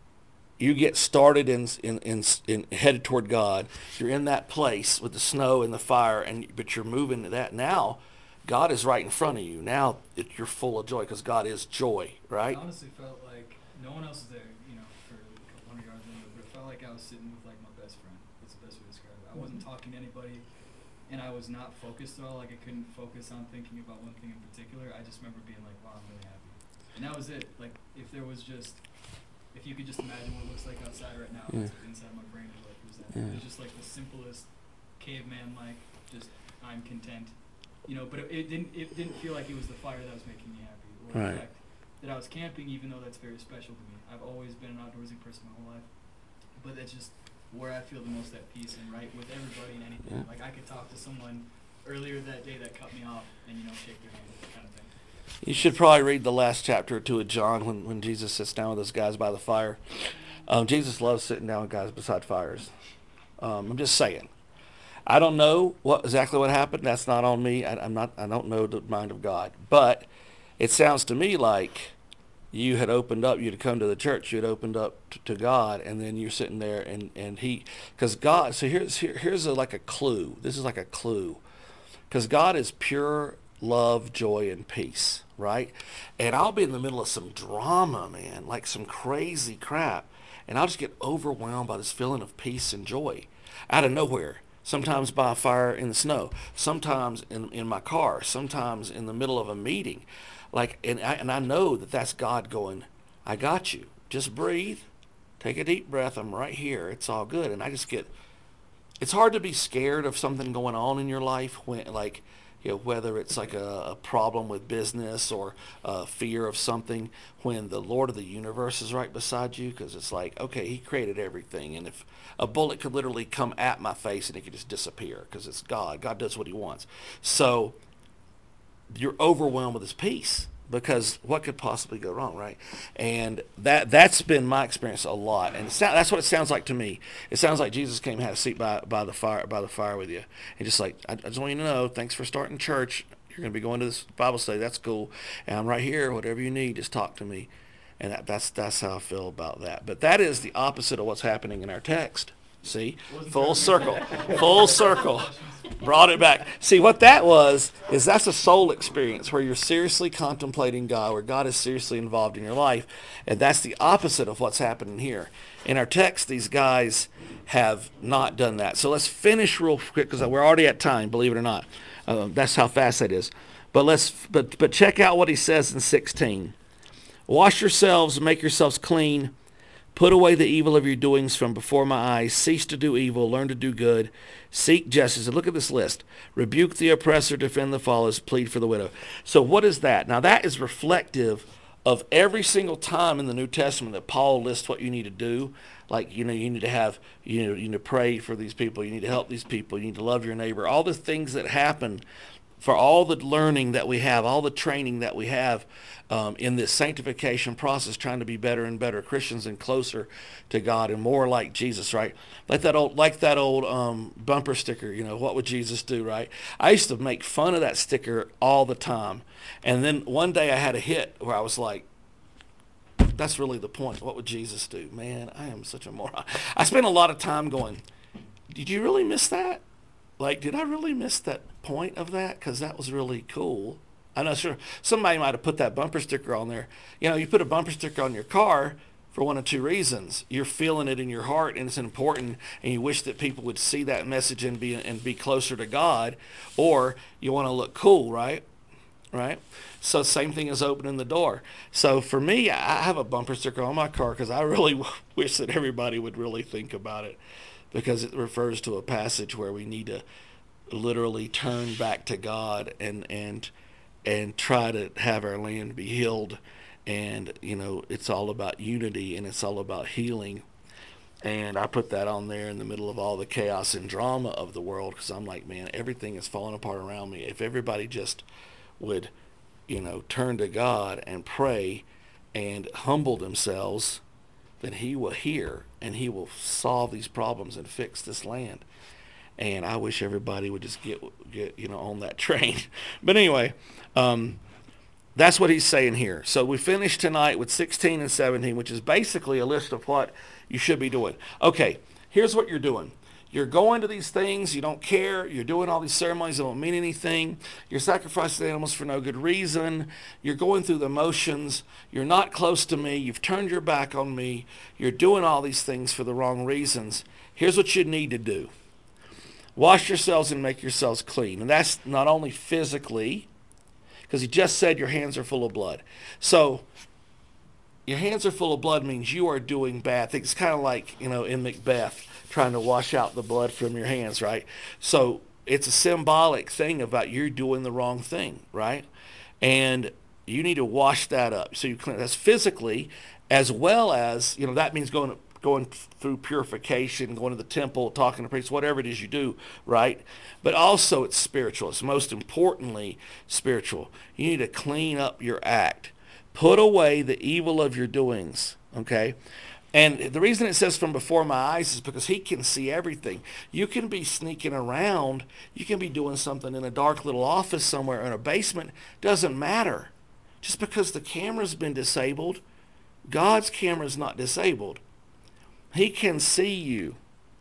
you get started in, in, in, in headed toward God. You're in that place with the snow and the fire, and but you're moving to that now. God is right in front of you. Now it, you're full of joy because God is joy, right? I honestly felt like no one else was there, you know, for a couple hundred yards in, but it felt like I was sitting with like my best friend. That's the best way to describe it. I wasn't talking to anybody, and I was not focused at all. Like I couldn't focus on thinking about one thing in particular. I just remember being like, wow, I'm really happy. And that was it. Like if there was just, if you could just imagine what it looks like outside right now, Yeah. that's what inside my brain was like. It was that. Yeah. It was just like the simplest caveman, like just I'm content. You know, but it, it didn't. It didn't feel like it was the fire that was making me happy, or Right. the fact that I was camping, even though that's very special to me. I've always been an outdoorsy person my whole life, but that's just where I feel the most at peace and right with everybody and anything. Yeah. Like I could talk to someone earlier that day that cut me off, and you know, shake their hand, that kind of thing. You should probably read the last chapter or two of John when, when Jesus sits down with those guys by the fire. Um, Jesus loves sitting down with guys beside fires. Um, I'm just saying. I don't know what exactly what happened. That's not on me. I, I'm not. I don't know the mind of God. But it sounds to me like you had opened up. You'd come to the church. You had opened up t- to God, and then you're sitting there, and and He, because God. So here's here, here's a, like a clue. This is like a clue, because God is pure love, joy, and peace, right? And I'll be in the middle of some drama, man, like some crazy crap, and I'll just get overwhelmed by this feeling of peace and joy out of nowhere. Sometimes by a fire in the snow, sometimes in, in my car, sometimes in the middle of a meeting. Like, and I, and I know that that's God going, I got you. Just breathe. Take a deep breath. I'm right here. It's all good. And I just get, it's hard to be scared of something going on in your life when, like, you know, whether it's like a, a problem with business or a fear of something, when the Lord of the universe is right beside you, because it's like, okay, he created everything. And if a bullet could literally come at my face and it could just disappear because it's God. God does what he wants. So you're overwhelmed with his peace, because what could possibly go wrong, right? And that, that's been my experience a lot. And it sound, that's what it sounds like to me. It sounds like Jesus came and had a seat by, by, the fire, by the fire with you. And just like, I, I just want you to know, thanks for starting church. You're going to be going to this Bible study. That's cool. And I'm right here. Whatever you need, just talk to me. And that, that's, that's how I feel about that. But that is the opposite of what's happening in our text. See? Full circle. Full circle. Brought it back. See, what that was is that's a soul experience where you're seriously contemplating God, where God is seriously involved in your life. And that's the opposite of what's happening here. In our text, these guys have not done that. So let's finish real quick, because we're already at time, believe it or not. Um, that's how fast that is. But let's but but check out what he says in sixteen. Wash yourselves, make yourselves clean. Put away the evil of your doings from before my eyes. Cease to do evil. Learn to do good. Seek justice. And look at this list. Rebuke the oppressor. Defend the fatherless. Plead for the widow. So what is that? Now that is reflective of every single time in the New Testament that Paul lists what you need to do. Like, you know, you need to have, you know, you need to pray for these people. You need to help these people. You need to love your neighbor. All the things that happen for all the learning that we have, all the training that we have um, in this sanctification process, trying to be better and better Christians and closer to God and more like Jesus, right? Like that old, like that old um, bumper sticker, you know, what would Jesus do, right? I used to make fun of that sticker all the time. And then one day I had a hit where I was like, that's really the point. What would Jesus do? Man, I am such a moron. I spent a lot of time going, did you really miss that? Like, did I really miss that point of that? Because that was really cool. I'm not sure. Somebody might have put that bumper sticker on there. You know, you put a bumper sticker on your car for one of two reasons. You're feeling it in your heart, and it's important, and you wish that people would see that message and be and be closer to God, or you want to look cool, right? Right? So same thing as opening the door. So for me, I have a bumper sticker on my car because I really wish that everybody would really think about it, because it refers to a passage where we need to literally turn back to God and and and try to have our land be healed. And, you know, it's all about unity and it's all about healing. And I put that on there in the middle of all the chaos and drama of the world, because I'm like, man, everything is falling apart around me. If everybody just would, you know, turn to God and pray and humble themselves, then he will hear and he will solve these problems and fix this land. And I wish everybody would just get, get you know, on that train. But anyway, um, that's what he's saying here. So we finished tonight with sixteen and seventeen, which is basically a list of what you should be doing. Okay, here's what you're doing. You're going to these things, you don't care. You're doing all these ceremonies that don't mean anything. You're sacrificing animals for no good reason. You're going through the motions. You're not close to me. You've turned your back on me. You're doing all these things for the wrong reasons. Here's what you need to do. Wash yourselves and make yourselves clean. And that's not only physically, because he just said your hands are full of blood. So your hands are full of blood means you are doing bad things. It's kind of like, you know, in Macbeth, trying to wash out the blood from your hands, right? So it's a symbolic thing about you doing the wrong thing, right? And you need to wash that up. So you clean. That's physically, as well as, you know, that means going going through purification, going to the temple, talking to priests, whatever it is you do, right? But also it's spiritual. It's most importantly spiritual. You need to clean up your act. Put away the evil of your doings, okay? And the reason it says from before my eyes is because he can see everything. You can be sneaking around. You can be doing something in a dark little office somewhere in a basement. Doesn't matter. Just because the camera's been disabled, God's camera's not disabled. He can see you.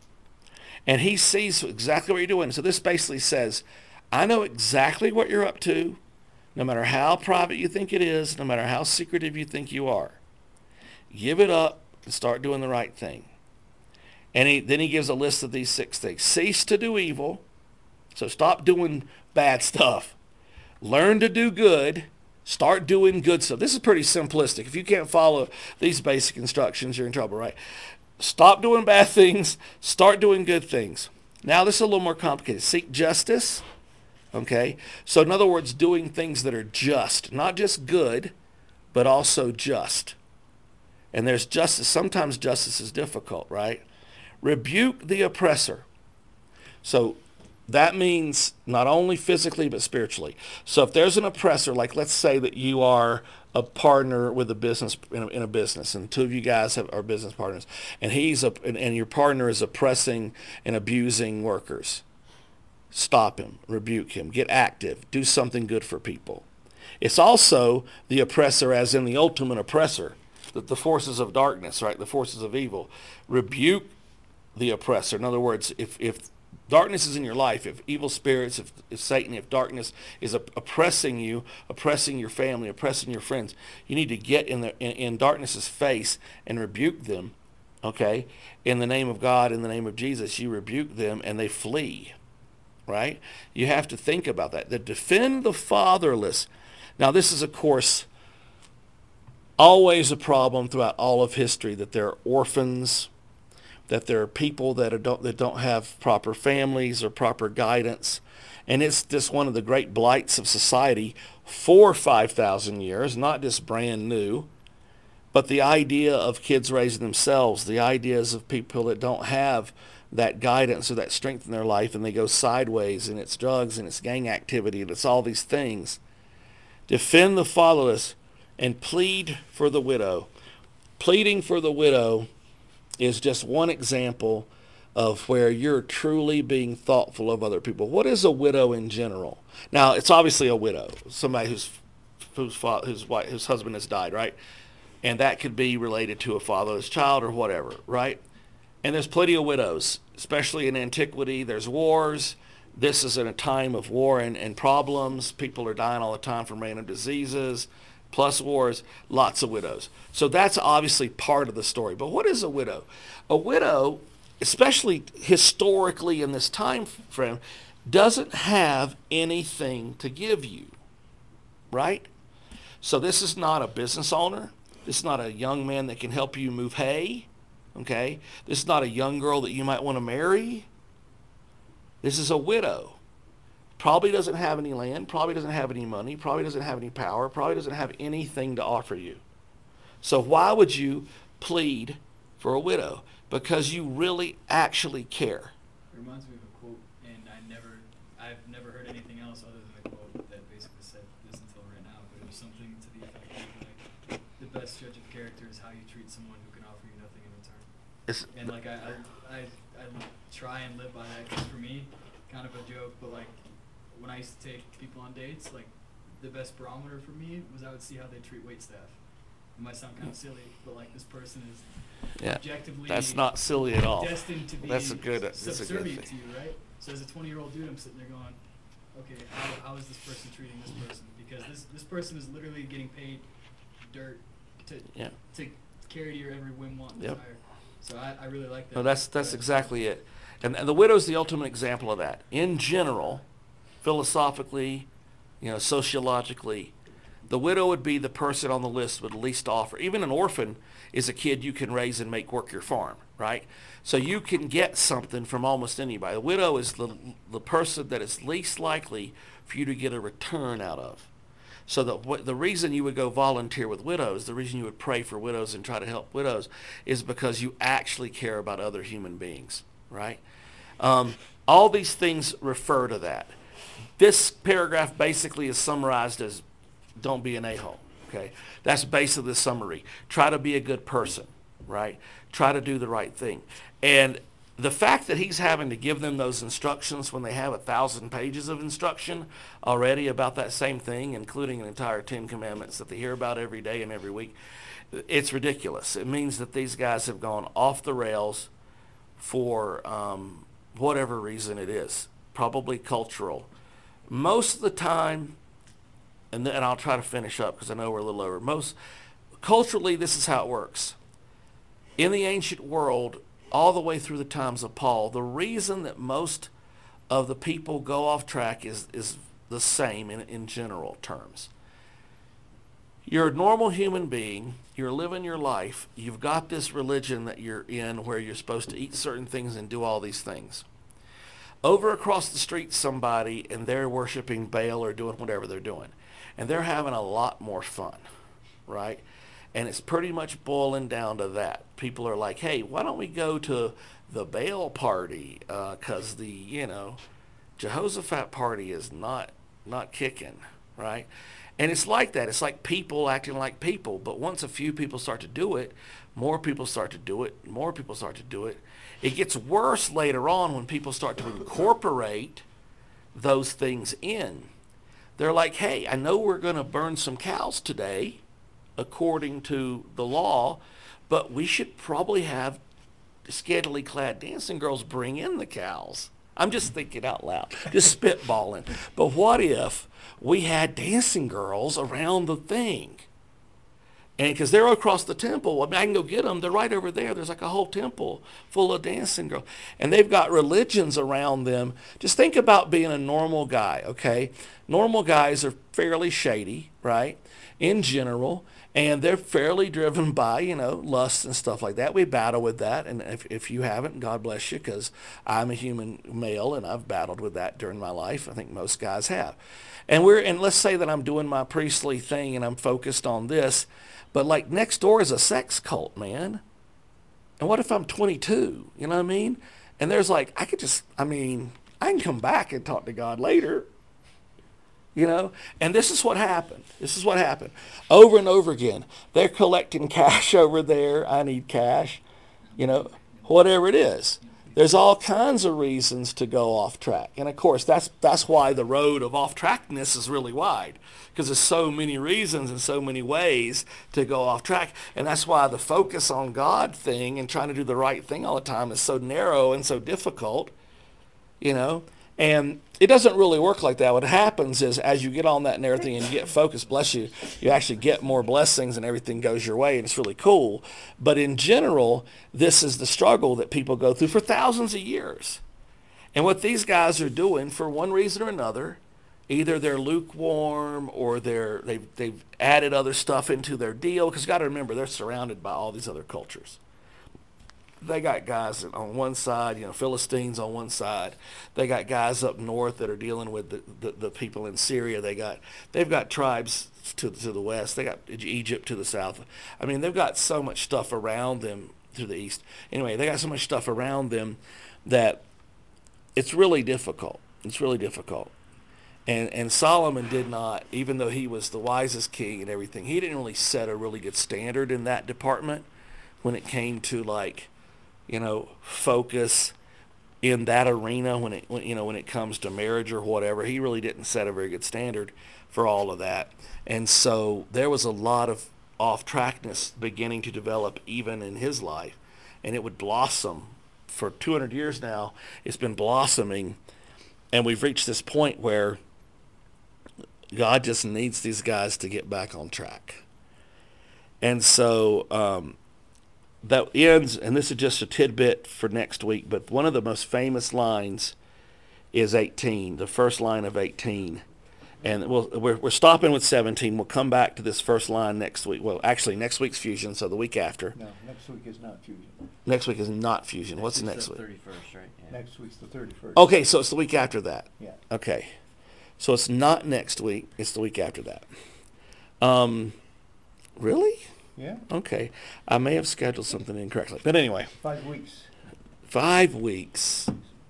And he sees exactly what you're doing. So this basically says, I know exactly what you're up to. No matter how private you think it is, no matter how secretive you think you are, give it up and start doing the right thing. And he, then he gives a list of these six things. Cease to do evil. So stop doing bad stuff. Learn to do good. Start doing good stuff. This is pretty simplistic. If you can't follow these basic instructions, you're in trouble, right? Stop doing bad things. Start doing good things. Now this is a little more complicated. Seek justice. Okay? So in other words, doing things that are just. Not just good, but also just. And there's justice. Sometimes justice is difficult, right? Rebuke the oppressor. So that means not only physically but spiritually. So if there's an oppressor, like let's say that you are a partner with a business in a, in a business, and two of you guys have, are business partners, and he's a, and, and your partner is oppressing and abusing workers. Stop him, rebuke him, get active, do something good for people. It's also the oppressor, as in the ultimate oppressor, the, the forces of darkness, right? The forces of evil. Rebuke the oppressor. In other words, if if darkness is in your life, if evil spirits, if, if Satan, if darkness is op- oppressing you, oppressing your family, oppressing your friends, you need to get in the in, in darkness's face and rebuke them. Okay, in the name of God, in the name of Jesus, you rebuke them and they flee. Right? You have to think about that. To defend the fatherless. Now, this is, of course, always a problem throughout all of history, that there are orphans, that there are people that, are don't, that don't have proper families or proper guidance. And it's just one of the great blights of society for five thousand years, not just brand new, but the idea of kids raising themselves, the ideas of people that don't have that guidance or that strength in their life, and they go sideways, and it's drugs and it's gang activity and it's all these things. Defend the fatherless and plead for the widow. Pleading for the widow is just one example of where you're truly being thoughtful of other people. What is a widow in general? Now, it's obviously a widow, somebody whose whose fa- whose wife, whose husband has died, right? And that could be related to a fatherless child or whatever, right? And there's plenty of widows, especially in antiquity. There's wars. This is in a time of war and, and problems. People are dying all the time from random diseases, plus wars, lots of widows. So that's obviously part of the story. But what is a widow? A widow, especially historically in this time frame, doesn't have anything to give you, right? So this is not a business owner. This is not a young man that can help you move hay. Okay? This is not a young girl that you might want to marry. This is a widow. Probably doesn't have any land, probably doesn't have any money, probably doesn't have any power, probably doesn't have anything to offer you. So why would you plead for a widow? Because you really actually care. It reminds me of a quote, and I never, I've never heard anything else other than the quote that basically said this until right now, but it was something to the effect of like, the best judge of character is how you treat someone who can offer you nothing in return. It's, And like I, I, I, I try and live by that, because for me, kind of a joke, but like when I used to take people on dates, like the best barometer for me was I would see how they treat wait staff. It might sound kind of silly, but like this person is yeah, objectively that's not silly at all. destined to be That's a good- that's a good subservient to thing. you, right? So as a twenty-year-old dude, I'm sitting there going, okay, how, how is this person treating this person? Because this this person is literally getting paid dirt to Yeah. to carry to your every whim, want, Yep. desire. So I, I really like that. No, that's that's that- exactly it. And, and the widow's the ultimate example of that. In general, philosophically, you know, sociologically, the widow would be the person on the list with least offer. Even an orphan is a kid you can raise and make work your farm, right? So you can get something from almost anybody. The widow is the the person that is least likely for you to get a return out of. So the the reason you would go volunteer with widows, the reason you would pray for widows and try to help widows, is because you actually care about other human beings, right? Um, all these things refer to that. This paragraph basically is summarized as, don't be an a-hole, okay? That's basically the summary. Try to be a good person, right? Try to do the right thing. And the fact that he's having to give them those instructions when they have a thousand pages of instruction already about that same thing, including an entire Ten Commandments that they hear about every day and every week, it's ridiculous. It means that these guys have gone off the rails for um, whatever reason it is, probably cultural. Most of the time, and then and I'll try to finish up because I know we're a little over. Most culturally, this is how it works. In the ancient world, all the way through the times of Paul, the reason that most of the people go off track is is the same in in general terms. You're a normal human being. You're living your life. You've got this religion that you're in where you're supposed to eat certain things and do all these things. Over across the street, somebody, and they're worshiping Baal or doing whatever they're doing. And they're having a lot more fun, right? And it's pretty much boiling down to that. People are like, hey, why don't we go to the Baal party? Because uh, the, you know, Jehoshaphat party is not not kicking, right? And it's like that. It's like people acting like people. But once a few people start to do it, more people start to do it, more people start to do it. It gets worse later on when people start to incorporate those things in. They're like, hey, I know we're going to burn some cows today, according to the law, but we should probably have scantily clad dancing girls bring in the cows. I'm just thinking out loud, just spitballing. But what if we had dancing girls around the thing? And because they're across the temple, I mean, I can go get them. They're right over there. There's like a whole temple full of dancing girls. And they've got religions around them. Just think about being a normal guy, okay? Normal guys are fairly shady, right, in general. And they're fairly driven by, you know, lust and stuff like that. We battle with that. And if, if you haven't, God bless you, because I'm a human male and I've battled with that during my life. I think most guys have. And we're and let's say that I'm doing my priestly thing and I'm focused on this. But like next door is a sex cult, man. And what if I'm twenty-two? You know what I mean? And there's like, I could just, I mean, I can come back and talk to God later. You know, and this is what happened. This is what happened over and over again. They're collecting cash over there. I need cash, you know, whatever it is. There's all kinds of reasons to go off track. And of course, that's that's why the road of off trackness is really wide, because there's so many reasons and so many ways to go off track. And that's why the focus on God thing and trying to do the right thing all the time is so narrow and so difficult, you know. And it doesn't really work like that. What happens is as you get on that narrow thing and you get focused, bless you, you actually get more blessings and everything goes your way, and it's really cool. But in general, this is the struggle that people go through for thousands of years. And what these guys are doing, for one reason or another, either they're lukewarm or they're, they've, they've added other stuff into their deal, because you've got to remember, they're surrounded by all these other cultures. They got guys on one side, you know, Philistines on one side. They got guys up north that are dealing with the, the, the people in Syria. They got, they've got tribes to, to the west. They got Egypt to the south. I mean, they've got so much stuff around them to the east. Anyway, they got so much stuff around them that it's really difficult. It's really difficult. And and Solomon did not, even though he was the wisest king and everything, he didn't really set a really good standard in that department when it came to like, you know, focus in that arena when it, when, you know, when it comes to marriage or whatever. He really didn't set a very good standard for all of that. And so there was a lot of off-trackness beginning to develop even in his life. And it would blossom. For two hundred years now, it's been blossoming. And we've reached this point where God just needs these guys to get back on track. And so, um, that ends, and this is just a tidbit for next week, but one of the most famous lines is eighteen, the first line of eighteen. And we'll, we're, we're stopping with seventeen. We'll come back to this first line next week. Well, actually, next week's Fusion, so the week after. No, next week is not Fusion. Next week is not Fusion. What's Next next week's week? the thirty-first, right? Yeah. Next week's the thirty-first. Okay, so it's the week after that. Yeah. Okay. So it's not next week. It's the week after that. Um, really? Yeah, Okay. I may have scheduled something incorrectly. But anyway, five weeks. five weeks.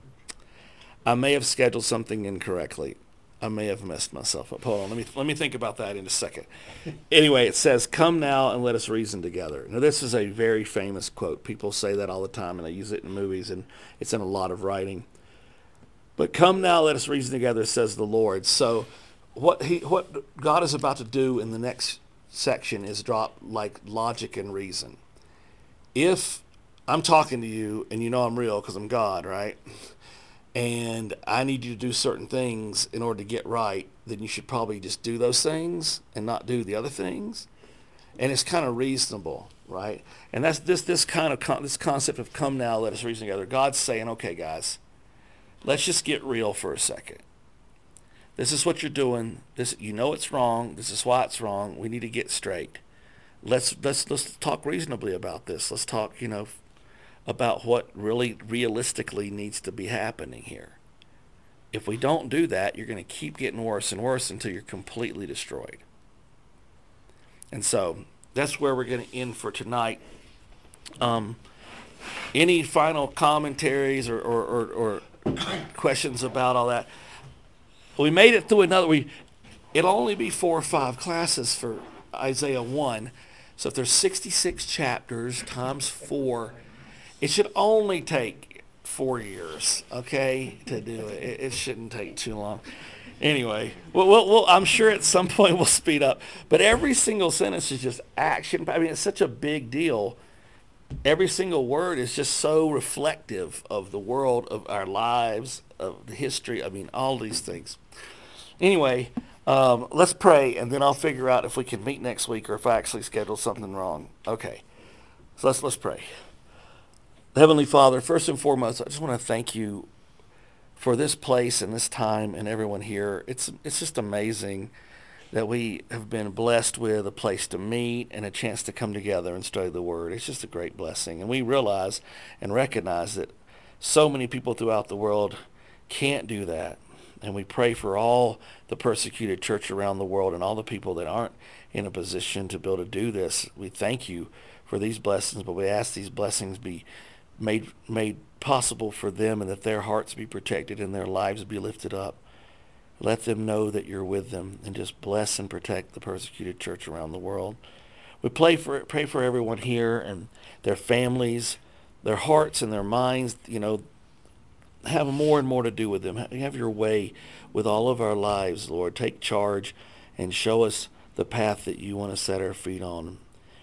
I may have scheduled something incorrectly. I may have messed myself up. Hold on. Let me let me think about that in a second. Anyway, it says, "Come now and let us reason together." Now, this is a very famous quote. People say that all the time, and they use it in movies, and it's in a lot of writing. But come now, let us reason together, says the Lord. So what he what God is about to do in the next section is drop like logic and reason. If I'm talking to you and you know I'm real because I'm God, right? and I need you to do certain things in order to get right, then you should probably just do those things and not do the other things. And it's kind of reasonable, right? And that's this this kind of con- this concept of come now, let us reason together. God's saying, okay, guys, let's just get real for a second. This is what you're doing. This, you know it's wrong. This is why it's wrong. We need to get straight. Let's let's let's talk reasonably about this. Let's talk, you know, about what really realistically needs to be happening here. If we don't do that, you're going to keep getting worse and worse until you're completely destroyed. And so that's where we're going to end for tonight. Um, any final commentaries or, or, or, or questions about all that? We made it through another. We it'll only be four or five classes for Isaiah one. So if there's sixty-six chapters times four, it should only take four years, okay, to do it. It, it shouldn't take too long. Anyway, we'll, we'll, we'll, I'm sure at some point we'll speed up. But every single sentence is just action. I mean, it's such a big deal. Every single word is just so reflective of the world, of our lives, of the history. I mean, all these things. Anyway, um, let's pray, and then I'll figure out if we can meet next week or if I actually scheduled something wrong. Okay, so let's let's pray. Heavenly Father, first and foremost, I just want to thank you for this place and this time and everyone here. It's it's just amazing that we have been blessed with a place to meet and a chance to come together and study the Word. It's just a great blessing. And we realize and recognize that so many people throughout the world can't do that. And we pray for all the persecuted church around the world and all the people that aren't in a position to be able to do this. We thank you for these blessings, but we ask these blessings be made made possible for them, and that their hearts be protected and their lives be lifted up. Let them know that you're with them, and just bless and protect the persecuted church around the world. We pray for pray for everyone here and their families, their hearts and their minds, you know, have more and more to do with them. Have your way with all of our lives, Lord. Take charge and show us the path that you want to set our feet on.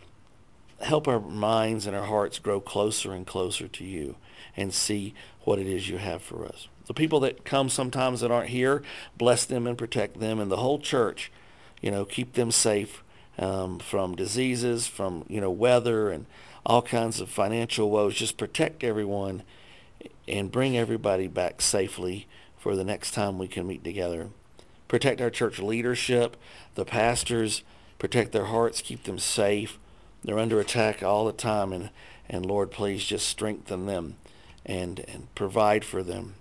Help our minds and our hearts grow closer and closer to you and see what it is you have for us. The people that come sometimes that aren't here, bless them and protect them, and the whole church, you know, keep them safe um, from diseases, from, you know, weather and all kinds of financial woes. Just protect everyone and bring everybody back safely for the next time we can meet together. Protect our church leadership, the pastors, protect their hearts, keep them safe. They're under attack all the time, and, and Lord, please just strengthen them and, and provide for them.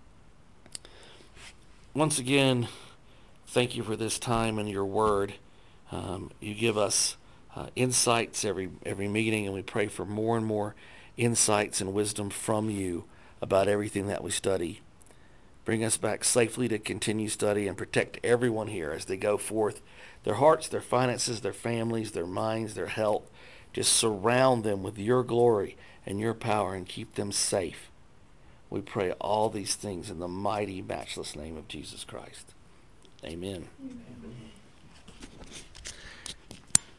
Once again, thank you for this time and your word. Um, you give us uh, insights every every meeting, and we pray for more and more insights and wisdom from you about everything that we study. Bring us back safely to continue study, and protect everyone here as they go forth. Their hearts, their finances, their families, their minds, their health. Just surround them with your glory and your power and keep them safe. We pray all these things in the mighty, matchless name of Jesus Christ. Amen. Amen.